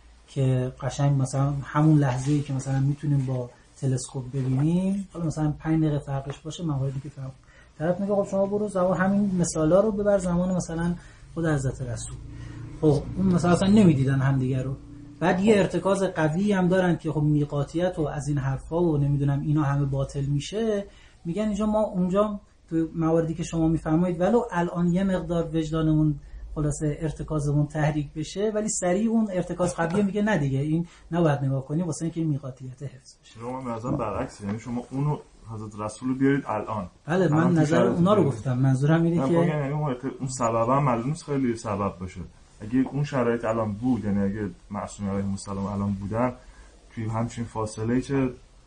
که قشنگ مثلا همون لحظه‌ای که مثلا میتونیم با تلسکوپ ببینیم، حالا مثلا پنج دقیقه فرقش باشه، مواردی که فرق طرف میگه خب شما برو زمان همین مثالا رو ببر زمان مثلا خود حضرت رسول، خب اون مثلا اصلا نمیدیدن همدیگه رو. بعد یه ارتکاز قوی هم دارن که خب میقاتیت و از این حرفا و نمیدونم اینا همه باطل میشه، میگن اینجا ما اونجا تو مواردی که شما میفرمایید ولو الان یه مقدار وجدانمون خلاصه ارتکازمون تحریک بشه ولی سریع اون ارتکاز قویه میگه نه دیگه این نباید نگاه کنیم واسه اینکه میقاتیت حفظ بشه. شما مثلا برعکس، یعنی شما اونو حضرت رسول رو بیارید الان. بله من نظر اونا رو گفتم، منظورم اینه که یعنی اون سبب هم معلوم نیست خیلی سبب باشه. اگه اون شرایط الان بود، یعنی اگه معصوم علیه السلام الان بودن توی همچین فاصله چه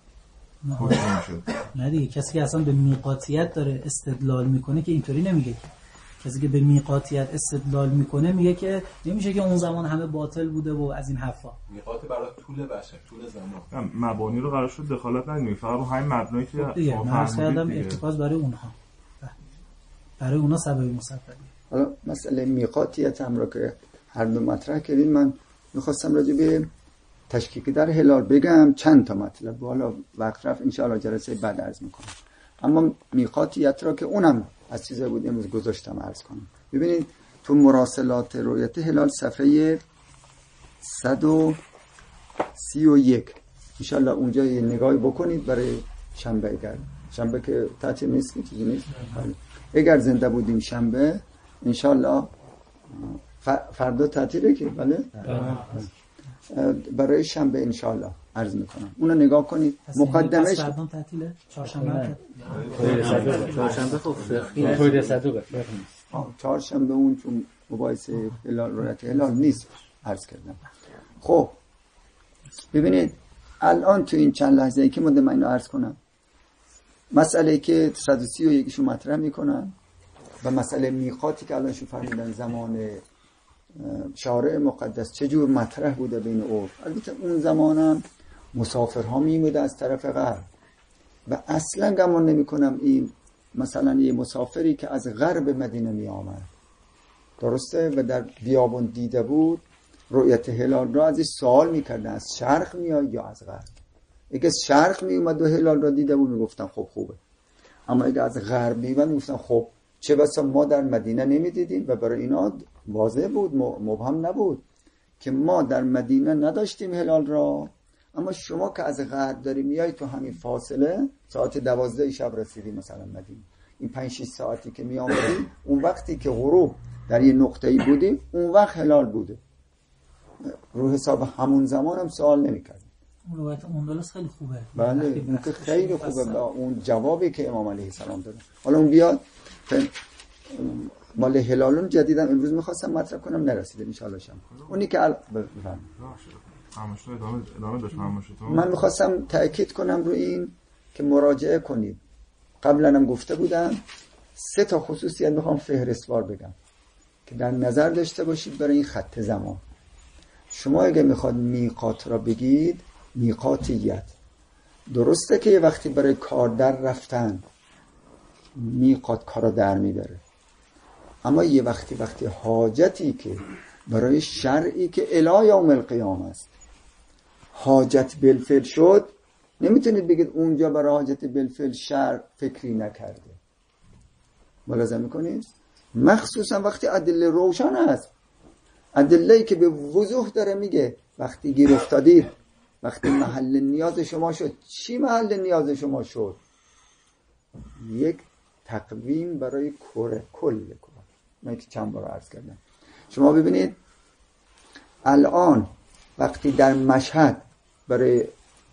حکم میشد؟ نه دیگه کسی که اصلا به میقاتیت داره استدلال میکنه که اینطوری نمیگه. که کسی که به میقاتیت استدلال میکنه میگه که نمیشه که اون زمان همه باطل بوده و از این حرفا. میقات برای طول بشر، طول زمان. مبانی رو قرار شد دخالت ندیم، فقط رو همین مبنایی که دیگه من کردم ارتکاز برای اونها، برای اونا سببی مسببی. حالا مسئله میقاتیت هم رو که هر دو مطرح کردین، من میخواستم راجع به تشکیک در هلال بگم چند تا مطلب، حالا وقت رفت انشاءالله جلسه بعد عرض میکنم. اما میقاتیت را که اونم از چیزایی بود امروز گذاشتم عرض کنم. ببینید تو مراسلات رؤیت هلال صفحه صد و سی و یک انشاءالله اونجا یه نگاهی بکنید برای شنبه، اگر شنبه که تعطیل نیست که چیزی نیست، اگر زنده بودیم شنبه انشاءالله، فردا تعطیله که بله برای شنبه انشاءالله عرض میکنم. اونو نگاه کنید. مقدمش فردام تعطیله چهارشنبه چهارشنبه خب فقهی توی صدوقه فقه نیست. چهارشنبه اون چون مباحثه هلال رؤیت هلال نیست عرض کردم. خب ببینید الان تو این چند لحظه ای که مده من اینو عرض کنم، مسئله که صد و سی و یکیشو مطرح میکنن و مسئله میقاتی که الان شو فرمودن زمان شارع مقدس چجور مطرح بوده بین عرف. البته اون زمانم مسافرها میموده از طرف غرب و اصلا گمان نمی کنم این مثلا یه مسافری که از غرب مدینه می آمد درسته و در بیابان دیده بود رؤیت هلال را ازش سوال میکردن از شرق میاد یا از غرب. اگه از شرق می اومد و هلال را دیده بود میگفتن خب خوبه، اما اگه از غرب می اومد میگفتن خب چه بسا ما در مدینه نمیدیدیم و برای اینا واضح بود، مبهم نبود که ما در مدینه نداشتیم هلال را، اما شما که از غرب داری میای تو همین فاصله ساعت دوازده شب رسیدی مثلا مدینه، این پنج شش ساعتی که می آمدی اون وقتی که غروب در یه نقطه‌ای بودی اون وقت هلال بوده. رو حساب همون زمان هم سوال نمی کردیم. اون روایت اندلس خیلی خوبه. بله اون که خیلی خوبه با اون جوابی که امام علیه السلام داده. حالا اون بیاد مال هلالون جدیدم امروز میخواستم مطرح کنم نرسیدم ان شاء الله شم. اونی که بفهم من میخواستم تأکید کنم روی این که مراجعه کنید. قبلا هم گفته بودم سه تا خصوصیت میخوام فهرستوار بگم که در نظر داشته باشید برای این خط زمان. شما اگه میخواد میقات را بگید، میقاتیت درسته که یه وقتی برای کار در رفتن میقات کارا در میبره، اما یه وقتی وقتی حاجتی که برای شرعی که الی یوم القیامه است حاجت بالفعل شد، نمیتونید بگید اونجا برای حاجت بالفعل شرع فکری نکرده. ملاحظه میکنید؟ مخصوصا وقتی ادله روشن است، ادله‌ای که به وضوح داره میگه وقتی گیر افتادید، وقتی محل نیاز شما شد. چی محل نیاز شما شد؟ یک تقویم برای کره کل کره. من که چند بار عرض کردم. شما ببینید الان وقتی در مشهد برای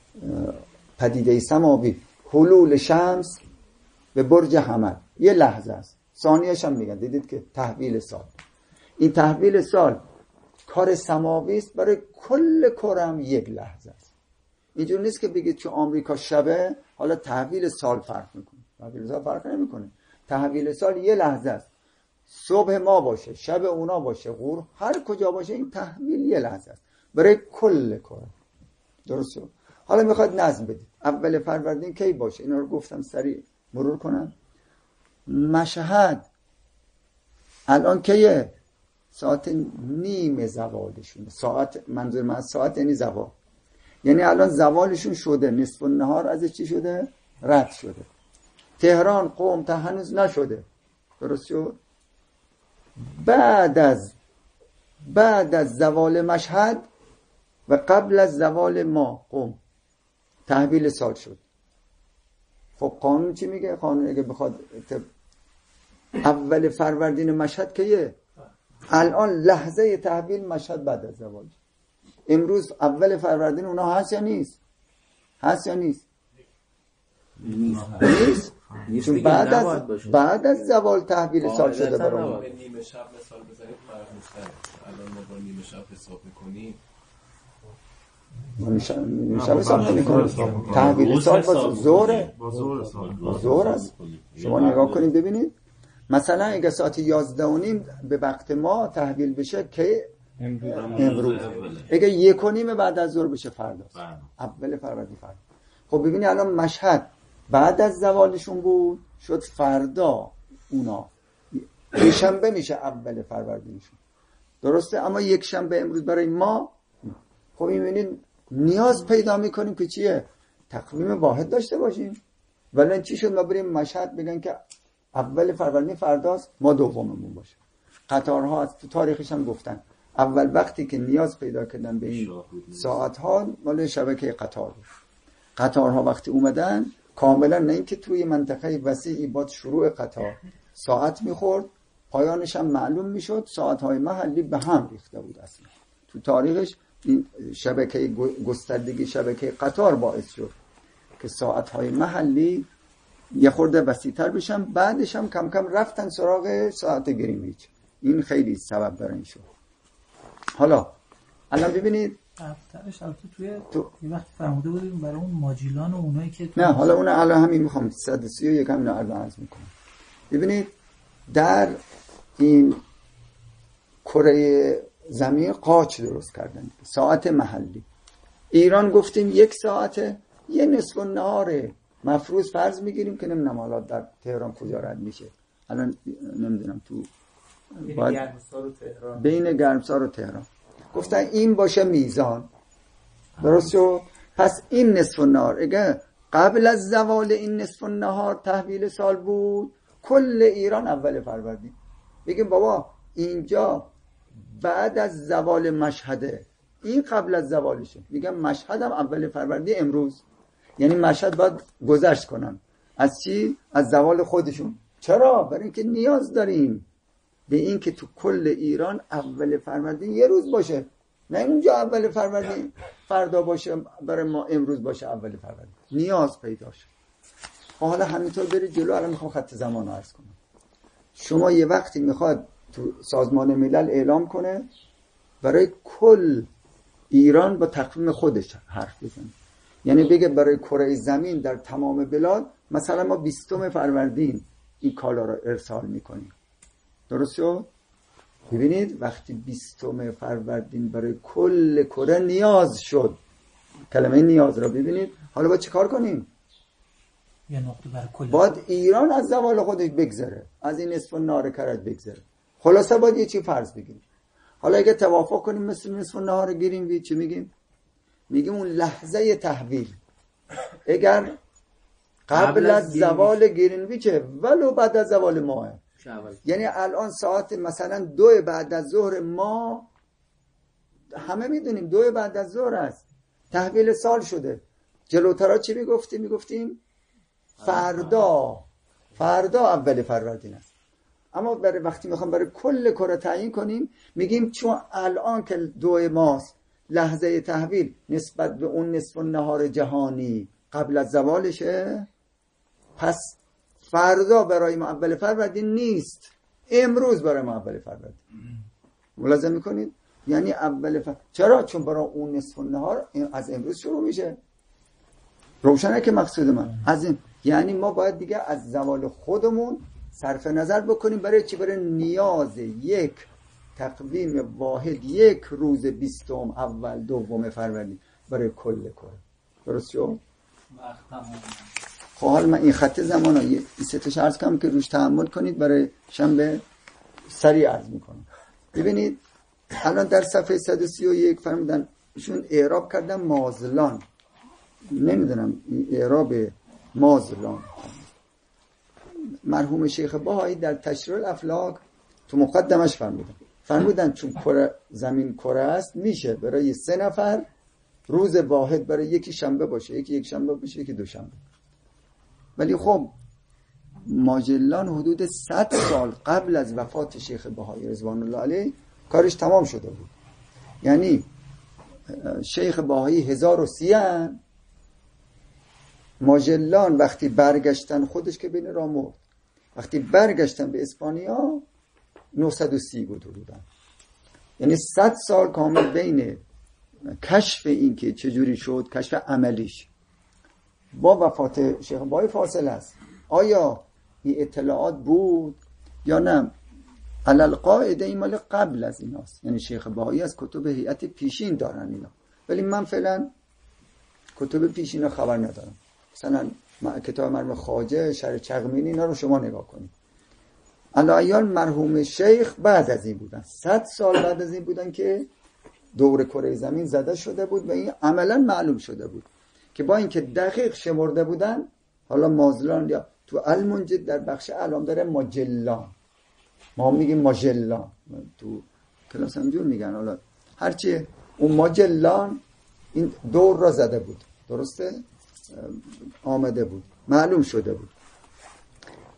پدیده سماوی حلول شمس به برج حمل یه لحظه است، ثانیه‌اش هم میگن دیدید که تحویل سال. این تحویل سال کار سماوی است، برای کل کره هم یک لحظه است. اینجور نیست که بگید که آمریکا شبه حالا تحویل سال فرق میکنه. تحویل سال فرق نمیکنه. تحویل سال یه لحظه است. صبح ما باشه، شب اونا باشه، غروب هر کجا باشه، این تحویل یه لحظه است برای کل کره. درسته؟ حالا میخواد نظم بدید. اول فروردین کی باشه؟ اینا رو گفتم سریع مرور کنم. مشهد الان کیه؟ ساعت نیم زوالشون. ساعت منظور من ساعت یعنی زوال، یعنی الان زوالشون شده، نصف النهار ازش چی شده؟ رد شده. تهران قم تا هنوز نشده. درست شد؟ بعد از بعد از زوال مشهد و قبل از زوال ما قم تحویل سال شد. خب قانون چی میگه؟ قانون اگه بخواد اول فروردین مشهد کیه؟ الان لحظه تحویل مشهد بعد از زوال. امروز اول فروردین اونا هست یا نیست؟ هست یا نیست؟ نیست. چون بعد از بعد از زوال تحویل سال شده برامون. نیمه شب مثال بزنید فرق نیست. الان ما با نیمه شب حساب می‌کنیم. نیمه شب حساب می‌کنیم. تحویل سال با ظهر با ظهر سال با ظهر است. شما نگاه کنید ببینید. مثلا اگه ساعت یازده و نیم به وقت ما تحویل بشه که امروز، اگه یک و نیم بعد از ظهر بشه فردا، اول فروردین فردا. خب ببینید الان مشهد بعد از زوالشون بود، شد فردا اونا یک شنبه میشه اول فروردینشون. درسته؟ اما یک شنبه امروز برای ما. خب میبینید نیاز پیدا میکنیم که چیه؟ تقویم واحد داشته باشیم. ولی چی شد ما بریم مشهد بگن که اول فروردین فرداست، ما دوممون باشه. قطارها از تو تاریخش هم گفتن اول وقتی که نیاز پیدا کردن به این ساعتها مال شبکه قطار بود. قطارها وقتی اومدن کاملا نه اینکه توی منطقه وسیعی با شروع قطار ساعت میخورد، پایانش هم معلوم میشد، ساعتهای محلی به هم ریخته بود. اصلا تو تاریخش این شبکه گستردگی شبکه قطار باعث شد که ساعتهای محلی یه خورده وسیع‌تر بشن، بعدش هم کم کم رفتن سراغ ساعت گرینویچ. این خیلی سبب داره این شد. حالا الان ببینید افترش البته توی تو یه وقت فرموده بودیم برای اون ماجیلان و اونایی که نه حالا اون الان همین میخوام صد و سی و یک هم عرض میکنم. ببینید در این کره زمین قاچ درست کردن، ساعت محلی. ایران گفتیم یک ساعته، یه نصف النهار مفروض فرض میگیریم که نمیدونم حالا در تهران کجا رد میشه، الان نمیدونم تو باید گرمسار و تهران، بین گرمسار و تهران گفتن این باشه میزان، درست شد. پس این نصف النهار اگه قبل از زوال این نصف النهار تحویل سال بود، کل ایران اول فروردین. بگیم بابا اینجا بعد از زوال مشهده، این قبل از زوالشه، میگم مشهد هم اول فروردین امروز، یعنی مشهد باید گذشت کنن از چی؟ از زوال خودشون. چرا؟ برای اینکه نیاز داریم به این که تو کل ایران اول فروردین یه روز باشه، نه اونجا اول فروردین فردا باشه برای ما امروز باشه اول فروردین. نیاز پیدا شد. حالا همینطور برید جلو. الان میخوام خط زمان رو عرض کنم. شما یه وقتی میخواد تو سازمان ملل اعلام کنه برای کل ایران با تقویم خودش حرف بزنه، یعنی بگه برای کره زمین در تمام بلاد مثلا ما بیستم فروردین این کالا رو ارسال میکنیم، درست شد؟ ببینید وقتی بیستم فروردین برای کل کره نیاز شد، کلمه نیاز رو ببینید. حالا باید چه کار کنیم؟ یه نقطه برای کل باید ایران از زوال خودش بگذره، از این نصف النهار کرد بگذره. خلاصه باید یه چی فرض بگیریم. حالا اگه توافق کنیم مثل نصف النهار گرینویچ چی میگیم؟ میگیم اون لحظه تحویل اگر قبل از زوال گرینویچه ولو بعد از زوال ماه، یعنی الان ساعت مثلا دو بعد از ظهر ما همه میدونیم دو بعد از ظهر است، تحویل سال شده. جلوترا چی میگفتیم؟ میگفتیم فردا فردا اول فروردین است. اما برای وقتی میخوام برای کل کره تعیین کنیم میگیم چون الان که دو ماست لحظه تحویل نسبت به اون نصف النهار جهانی قبل از زوالشه، پس فردا برای ما اول فروردین نیست، امروز برای ما اول فروردین. ملاحظه میکنید؟ یعنی اول فروردین. چرا؟ چون برای اون نصف النهار از امروز شروع میشه. روشنه که مقصود من از این، یعنی ما باید دیگه از زوال خودمون صرف نظر بکنیم برای چی؟ برای نیاز یک تقویم واحد، یک روز بیستم اول دوم فروردین برای کل کره. درست شد؟ خب حال من این خط زمان ها این سه تاش عرض کنم که روش تحمل کنید، برای شنبه سریع عرض میکنم. ببینید الان در صفحه صد و سی و یک فرمودن ایشون اعراب کردن مازلان، نمیدونم این اعراب مازلان. مرحوم شیخ بهایی در تشریح الافلاک تو مقدمش فرمودن فرمودن چون کره زمین کره است میشه برای سه نفر روز واحد، برای یکی شنبه باشه، یکی یک شنبه باشه، یکی دو شنبه. ولی خب ماجلان حدود صد سال قبل از وفات شیخ بهایی رضوان الله علیه کارش تمام شده بود. یعنی شیخ بهایی هزار و سی هن، ماجلان وقتی برگشتن خودش که بین راه مرد، وقتی برگشتن به اسپانیا نهصد و سی بود حدوداً. یعنی صد سال کامل بین کشف این که چجوری شد، کشف عملیش با وفات شیخ بهایی فاصله است. آیا این اطلاعات بود یا نه؟ علل قاعده این مال قبل از ایناست، یعنی شیخ بهایی از کتب هیئت پیشین دارن اینا، ولی من فعلا کتب پیشین رو خبر ندارم. مثلا کتاب مرحوم خواجه شرح چغمینی اینا رو شما نگاه کنید. علایال مرحوم شیخ بعد از این بودن، صد سال بعد از این بودن که دور کره زمین زده شده بود و این عملا معلوم شده بود که با اینکه دقیق شمرده بودن. حالا مازلان یا تو المنجد در بخش علام داره ماجلان، ما میگیم ماجلان، تو کلاس همجور میگن. حالا هرچی اون ماجلان این دور را زده بود، درسته؟ آمده بود، معلوم شده بود.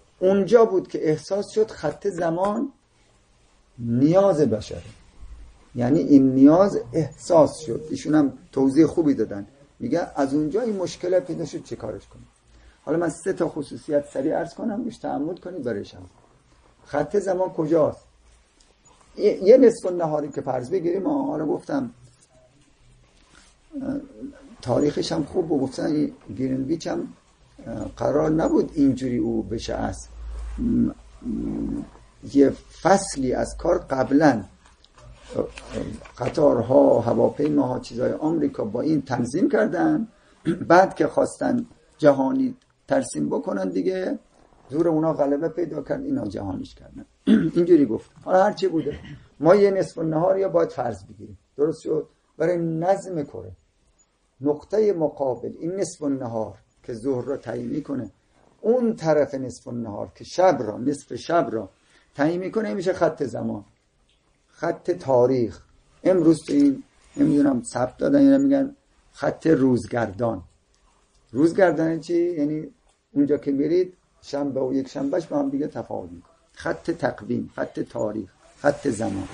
اونجا بود که احساس شد خط زمان نیاز بشره. یعنی این نیاز احساس شد. ایشون هم توضیح خوبی دادن، میگه از اونجا این مشکل پیدا شد چه کارش کنیم. حالا من سه تا خصوصیت سریع عرض کنم، روش تأمل کنید برایشم. خط زمان کجاست؟ یه نصف النهاری که فرض بگیریم، حالا گفتم تاریخش هم خوب و گفتن گرینویچ هم قرار نبود اینجوری او بشه. از یه فصلی از کار قبلا قطارها، هواپیماها، چیزای آمریکا با این تنظیم کردن، بعد که خواستن جهانی ترسیم بکنن دیگه زور اونا غلبه پیدا کرد، اینا جهانیش کردن. اینجوری گفت. حالا هرچی بوده ما یه نصف النهار یا باید فرض بگیریم، درست شد؟ برای نظم کره نقطه مقابل این نصف النهار که ظهر را تعیین میکنه، اون طرف نصف النهار که شب را، نصف شب را تعیین میکنه، میشه خط زمان، خط تاریخ. امروز تو این نمیدونم ثبت دادن یا میگن خط روزگردان. روزگردان چی؟ یعنی اونجا که میرید شنبه و یک شنبهش با هم دیگه تفاوت میکنه. خط تقویم، خط تاریخ، خط زمان.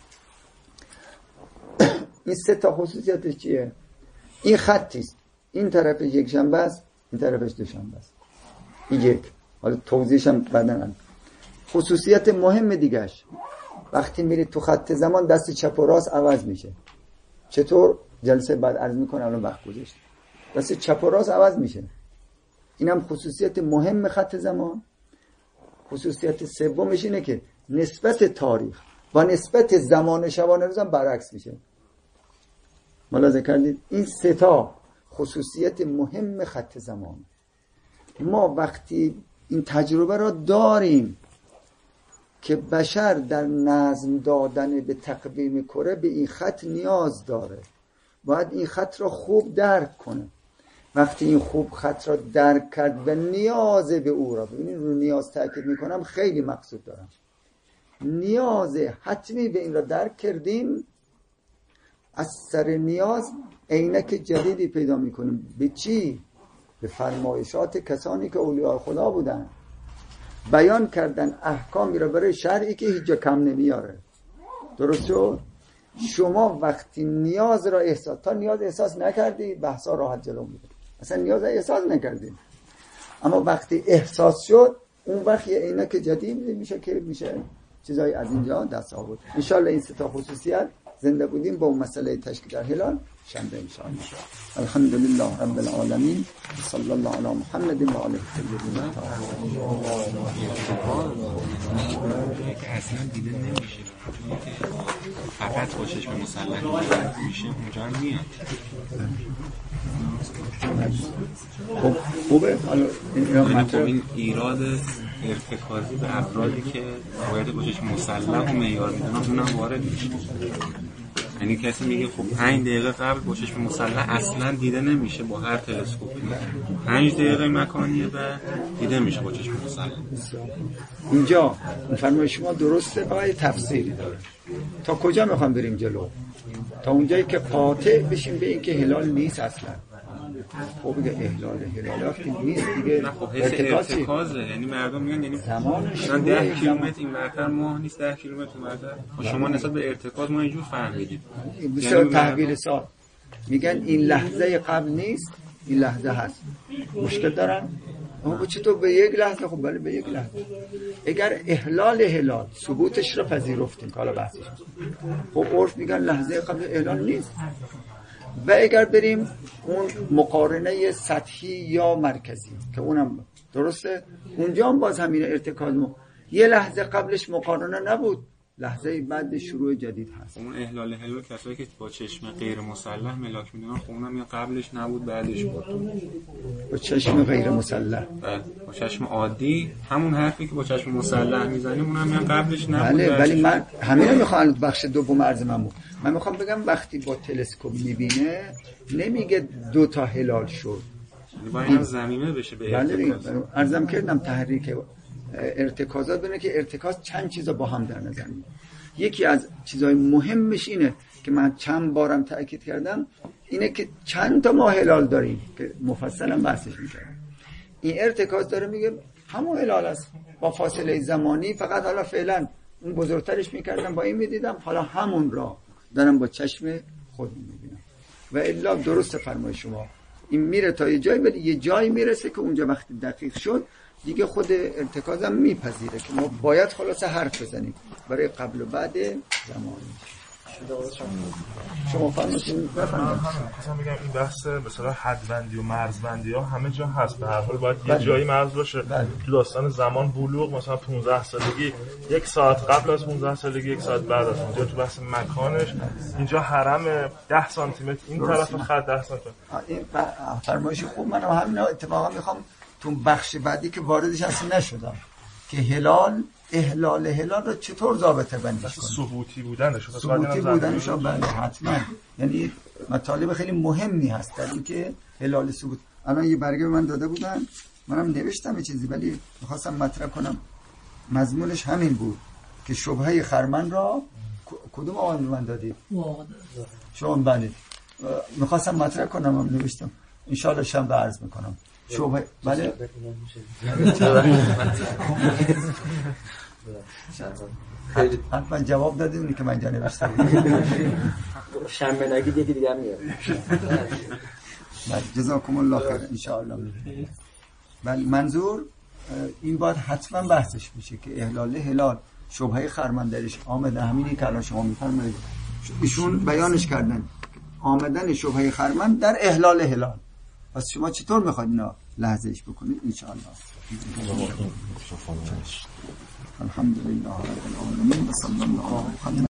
این سه تا خصوصیتش چیه؟ این خطیست، این طرفش یک شنبه است، این طرفش دو شنبه است. این یک. حالا توضیحش هم بعداً. خصوصیت مهم دیگهش وقتی میرید تو خط زمان دست چپ و راست عوض میشه. چطور؟ جلسه بعد عرض میکنه، الان وقت گذاشت. دست چپ و راست عوض میشه. اینم خصوصیت مهم خط زمان. خصوصیت سومش اینه که نسبت تاریخ و نسبت زمان شبانه روز هم برعکس میشه. ملاحظه کردید؟ این سه تا خصوصیت مهم خط زمان. ما وقتی این تجربه را داریم که بشر در نظم دادن به تقویم کره به این خط نیاز داره، باید این خط را خوب درک کنه. وقتی این خوب خط را درک کرد و نیاز به او را، ببینید رو نیاز تاکید میکنم، خیلی مقصود دارم، نیاز حتمی به این را درک کردیم، از سر نیاز عینک جدیدی پیدا میکنیم. به چی؟ به فرمایشات کسانی که اولیاء خدا بودن، بیان کردن احکامی را برای شرعی که هیچ جا کم نمیاره. درست شد؟ شما وقتی نیاز را احساس، تا نیاز احساس نکردی بحثا راحت جلو میره، اصلا نیاز احساس نکردی، اما وقتی احساس شد اون وقت یه عینک جدید میشه که میشه چیزایی از اینجا دست آورد. ان شاء الله این سه تا خصوصیت زنده بودیم با اون مسئله تشکیل در هلال شنبه ان شاء الله. الحمدلله رب العالمین، صلی الله علی محمد و آله الطاهرین. اصلا دیده نمیشه، فقط با چشم مسلح میشه، اونجا هم میاد. خب خوبه. حالا خب این ایراد ارتکازی به افرادی که باید با چشم مسلح و معیار میدونن اونم وارد میشه. یعنی کسی میگه خب پنج دقیقه قبل با چشم مسلح اصلا دیده نمیشه با هر تلسکوپی، پنج دقیقه مکانیه بعد دیده میشه با چشم مسلح. اینجا فرمای شما درسته، باید تفسیری داره. تا کجا میخوام بریم جلو؟ تا اونجایی که قاطع بشیم به این که هلال نیست اصلا. خب بگه اهلال هلال وقتی نیست دیگه. نه خب حس ارتکازه، یعنی مردم میگن یعنی مثلا ده کیلومتر این ورتر ماه نیست، ده کیلومتر اون ورتر. شما نسبت به ارتکاز ما اینجور فهمیدید. بسیار تحویل سال میگن این لحظه قبل نیست، این لحظه هست. مشکل دارن؟ اما چطور به یک لحظه؟ خب بله به یک لحظه. اگر اهلال هلال ثبوتش رو پذیرفتیم که حالا بحثش خب عرف میگن لحظه قبل اهلال نیست. و اگر بریم اون مقارنه سطحی یا مرکزی که اونم درسته، اونجا هم باز همین ارتکاز ما یه لحظه قبلش مقارنه نبود، لحظه بعد شروع جدید هست. اون اهلال هلال کسایی که با چشم غیر مسلح ملاک میدونن خب اونم یا قبلش نبود بعدش بود. با چشم غیر مسلح بله، با چشم عادی همون حرفی که با چشم مسلح میزنیم اونم یا قبلش نبود. بله، ولی من همین رو میخوام بخش دوم عرض من بود. من میخوام بگم وقتی با تلسکوپ میبینه نمیگه دو تا هلال شد، یعنی باید هم زمینه بشه به ارتکاز. بله، عرضم کردم تحریک ارتکازات بینه که ارتکاز چند چیزا با هم در نظر میگیره. یکی از چیزهای مهمش اینه که من چند بارم تأکید کردم، اینه که چند تا ما هلال داریم که مفصلا بحثش می‌کردم. این ارتکاز داره میگه همون هلال است با فاصله زمانی، فقط حالا فعلا اون بزرگترش میکردم با این میدیدم، حالا همون را دارم با چشم خود میبینم. و الا درست فرمای شما، این میره تا یه جایی، ولی یه جایی میرسه که اونجا وقتی دقیق شد دیگه خود ارتکازم میپذیره که ما باید خلاصه حرف بزنیم برای قبل و بعد زمان. شما فرمایید بفرمایید. مثلا میگم این بحث مثلا حدبندی و مرزبندی ها همه جا هست، به هر حال باید یه جایی مرز باشه. تو داستان زمان بلوغ مثلا پانزده سالگی یک ساعت قبل از پانزده سالگی یک ساعت بعد از اونجا. تو بحث مکانش اینجا حرم ده سانتی متر این طرف خط ده سانتی متر. این فرمایش خوب. من همین اتفاقا میخوام تو بخش بعدی که واردش اصلا نشدم که هلال احلال هلال رو چطور ضابطه بندیش کنیم. ثبوتی بودنش ثبوتی بودنش بله حتما، یعنی مطالب خیلی مهمی هست در این که هلال ثبوت. الان یه برگه به من داده بودن، منم نوشتم یه چیزی ولی میخواستم مطرح کنم. مضمونش همین بود که شبهه خرمن را کدوم آقای من دادید؟ شما بله. میخواستم مطرح کنم هم نوشتم، انشالله شنبه عرض میکنم. شبهه بله حتما جواب دادید اونی که من جا نوشتم. شنبه نگید یکی دیگر میاد. جزاکم الله خیر انشاءالله. بله منظور این باید حتما بحثش بشه که احلال هلال شبهه خرمن درش آمده. همینی که الان شما میفرمایید ایشون بیانش کردن، آمدن شبهه خرمن در احلال هلال. پس شما چطور میخواید اینا لحظهش بکنید؟ انشاءالله. الحمدلله رب العالمین و صلی الله علیه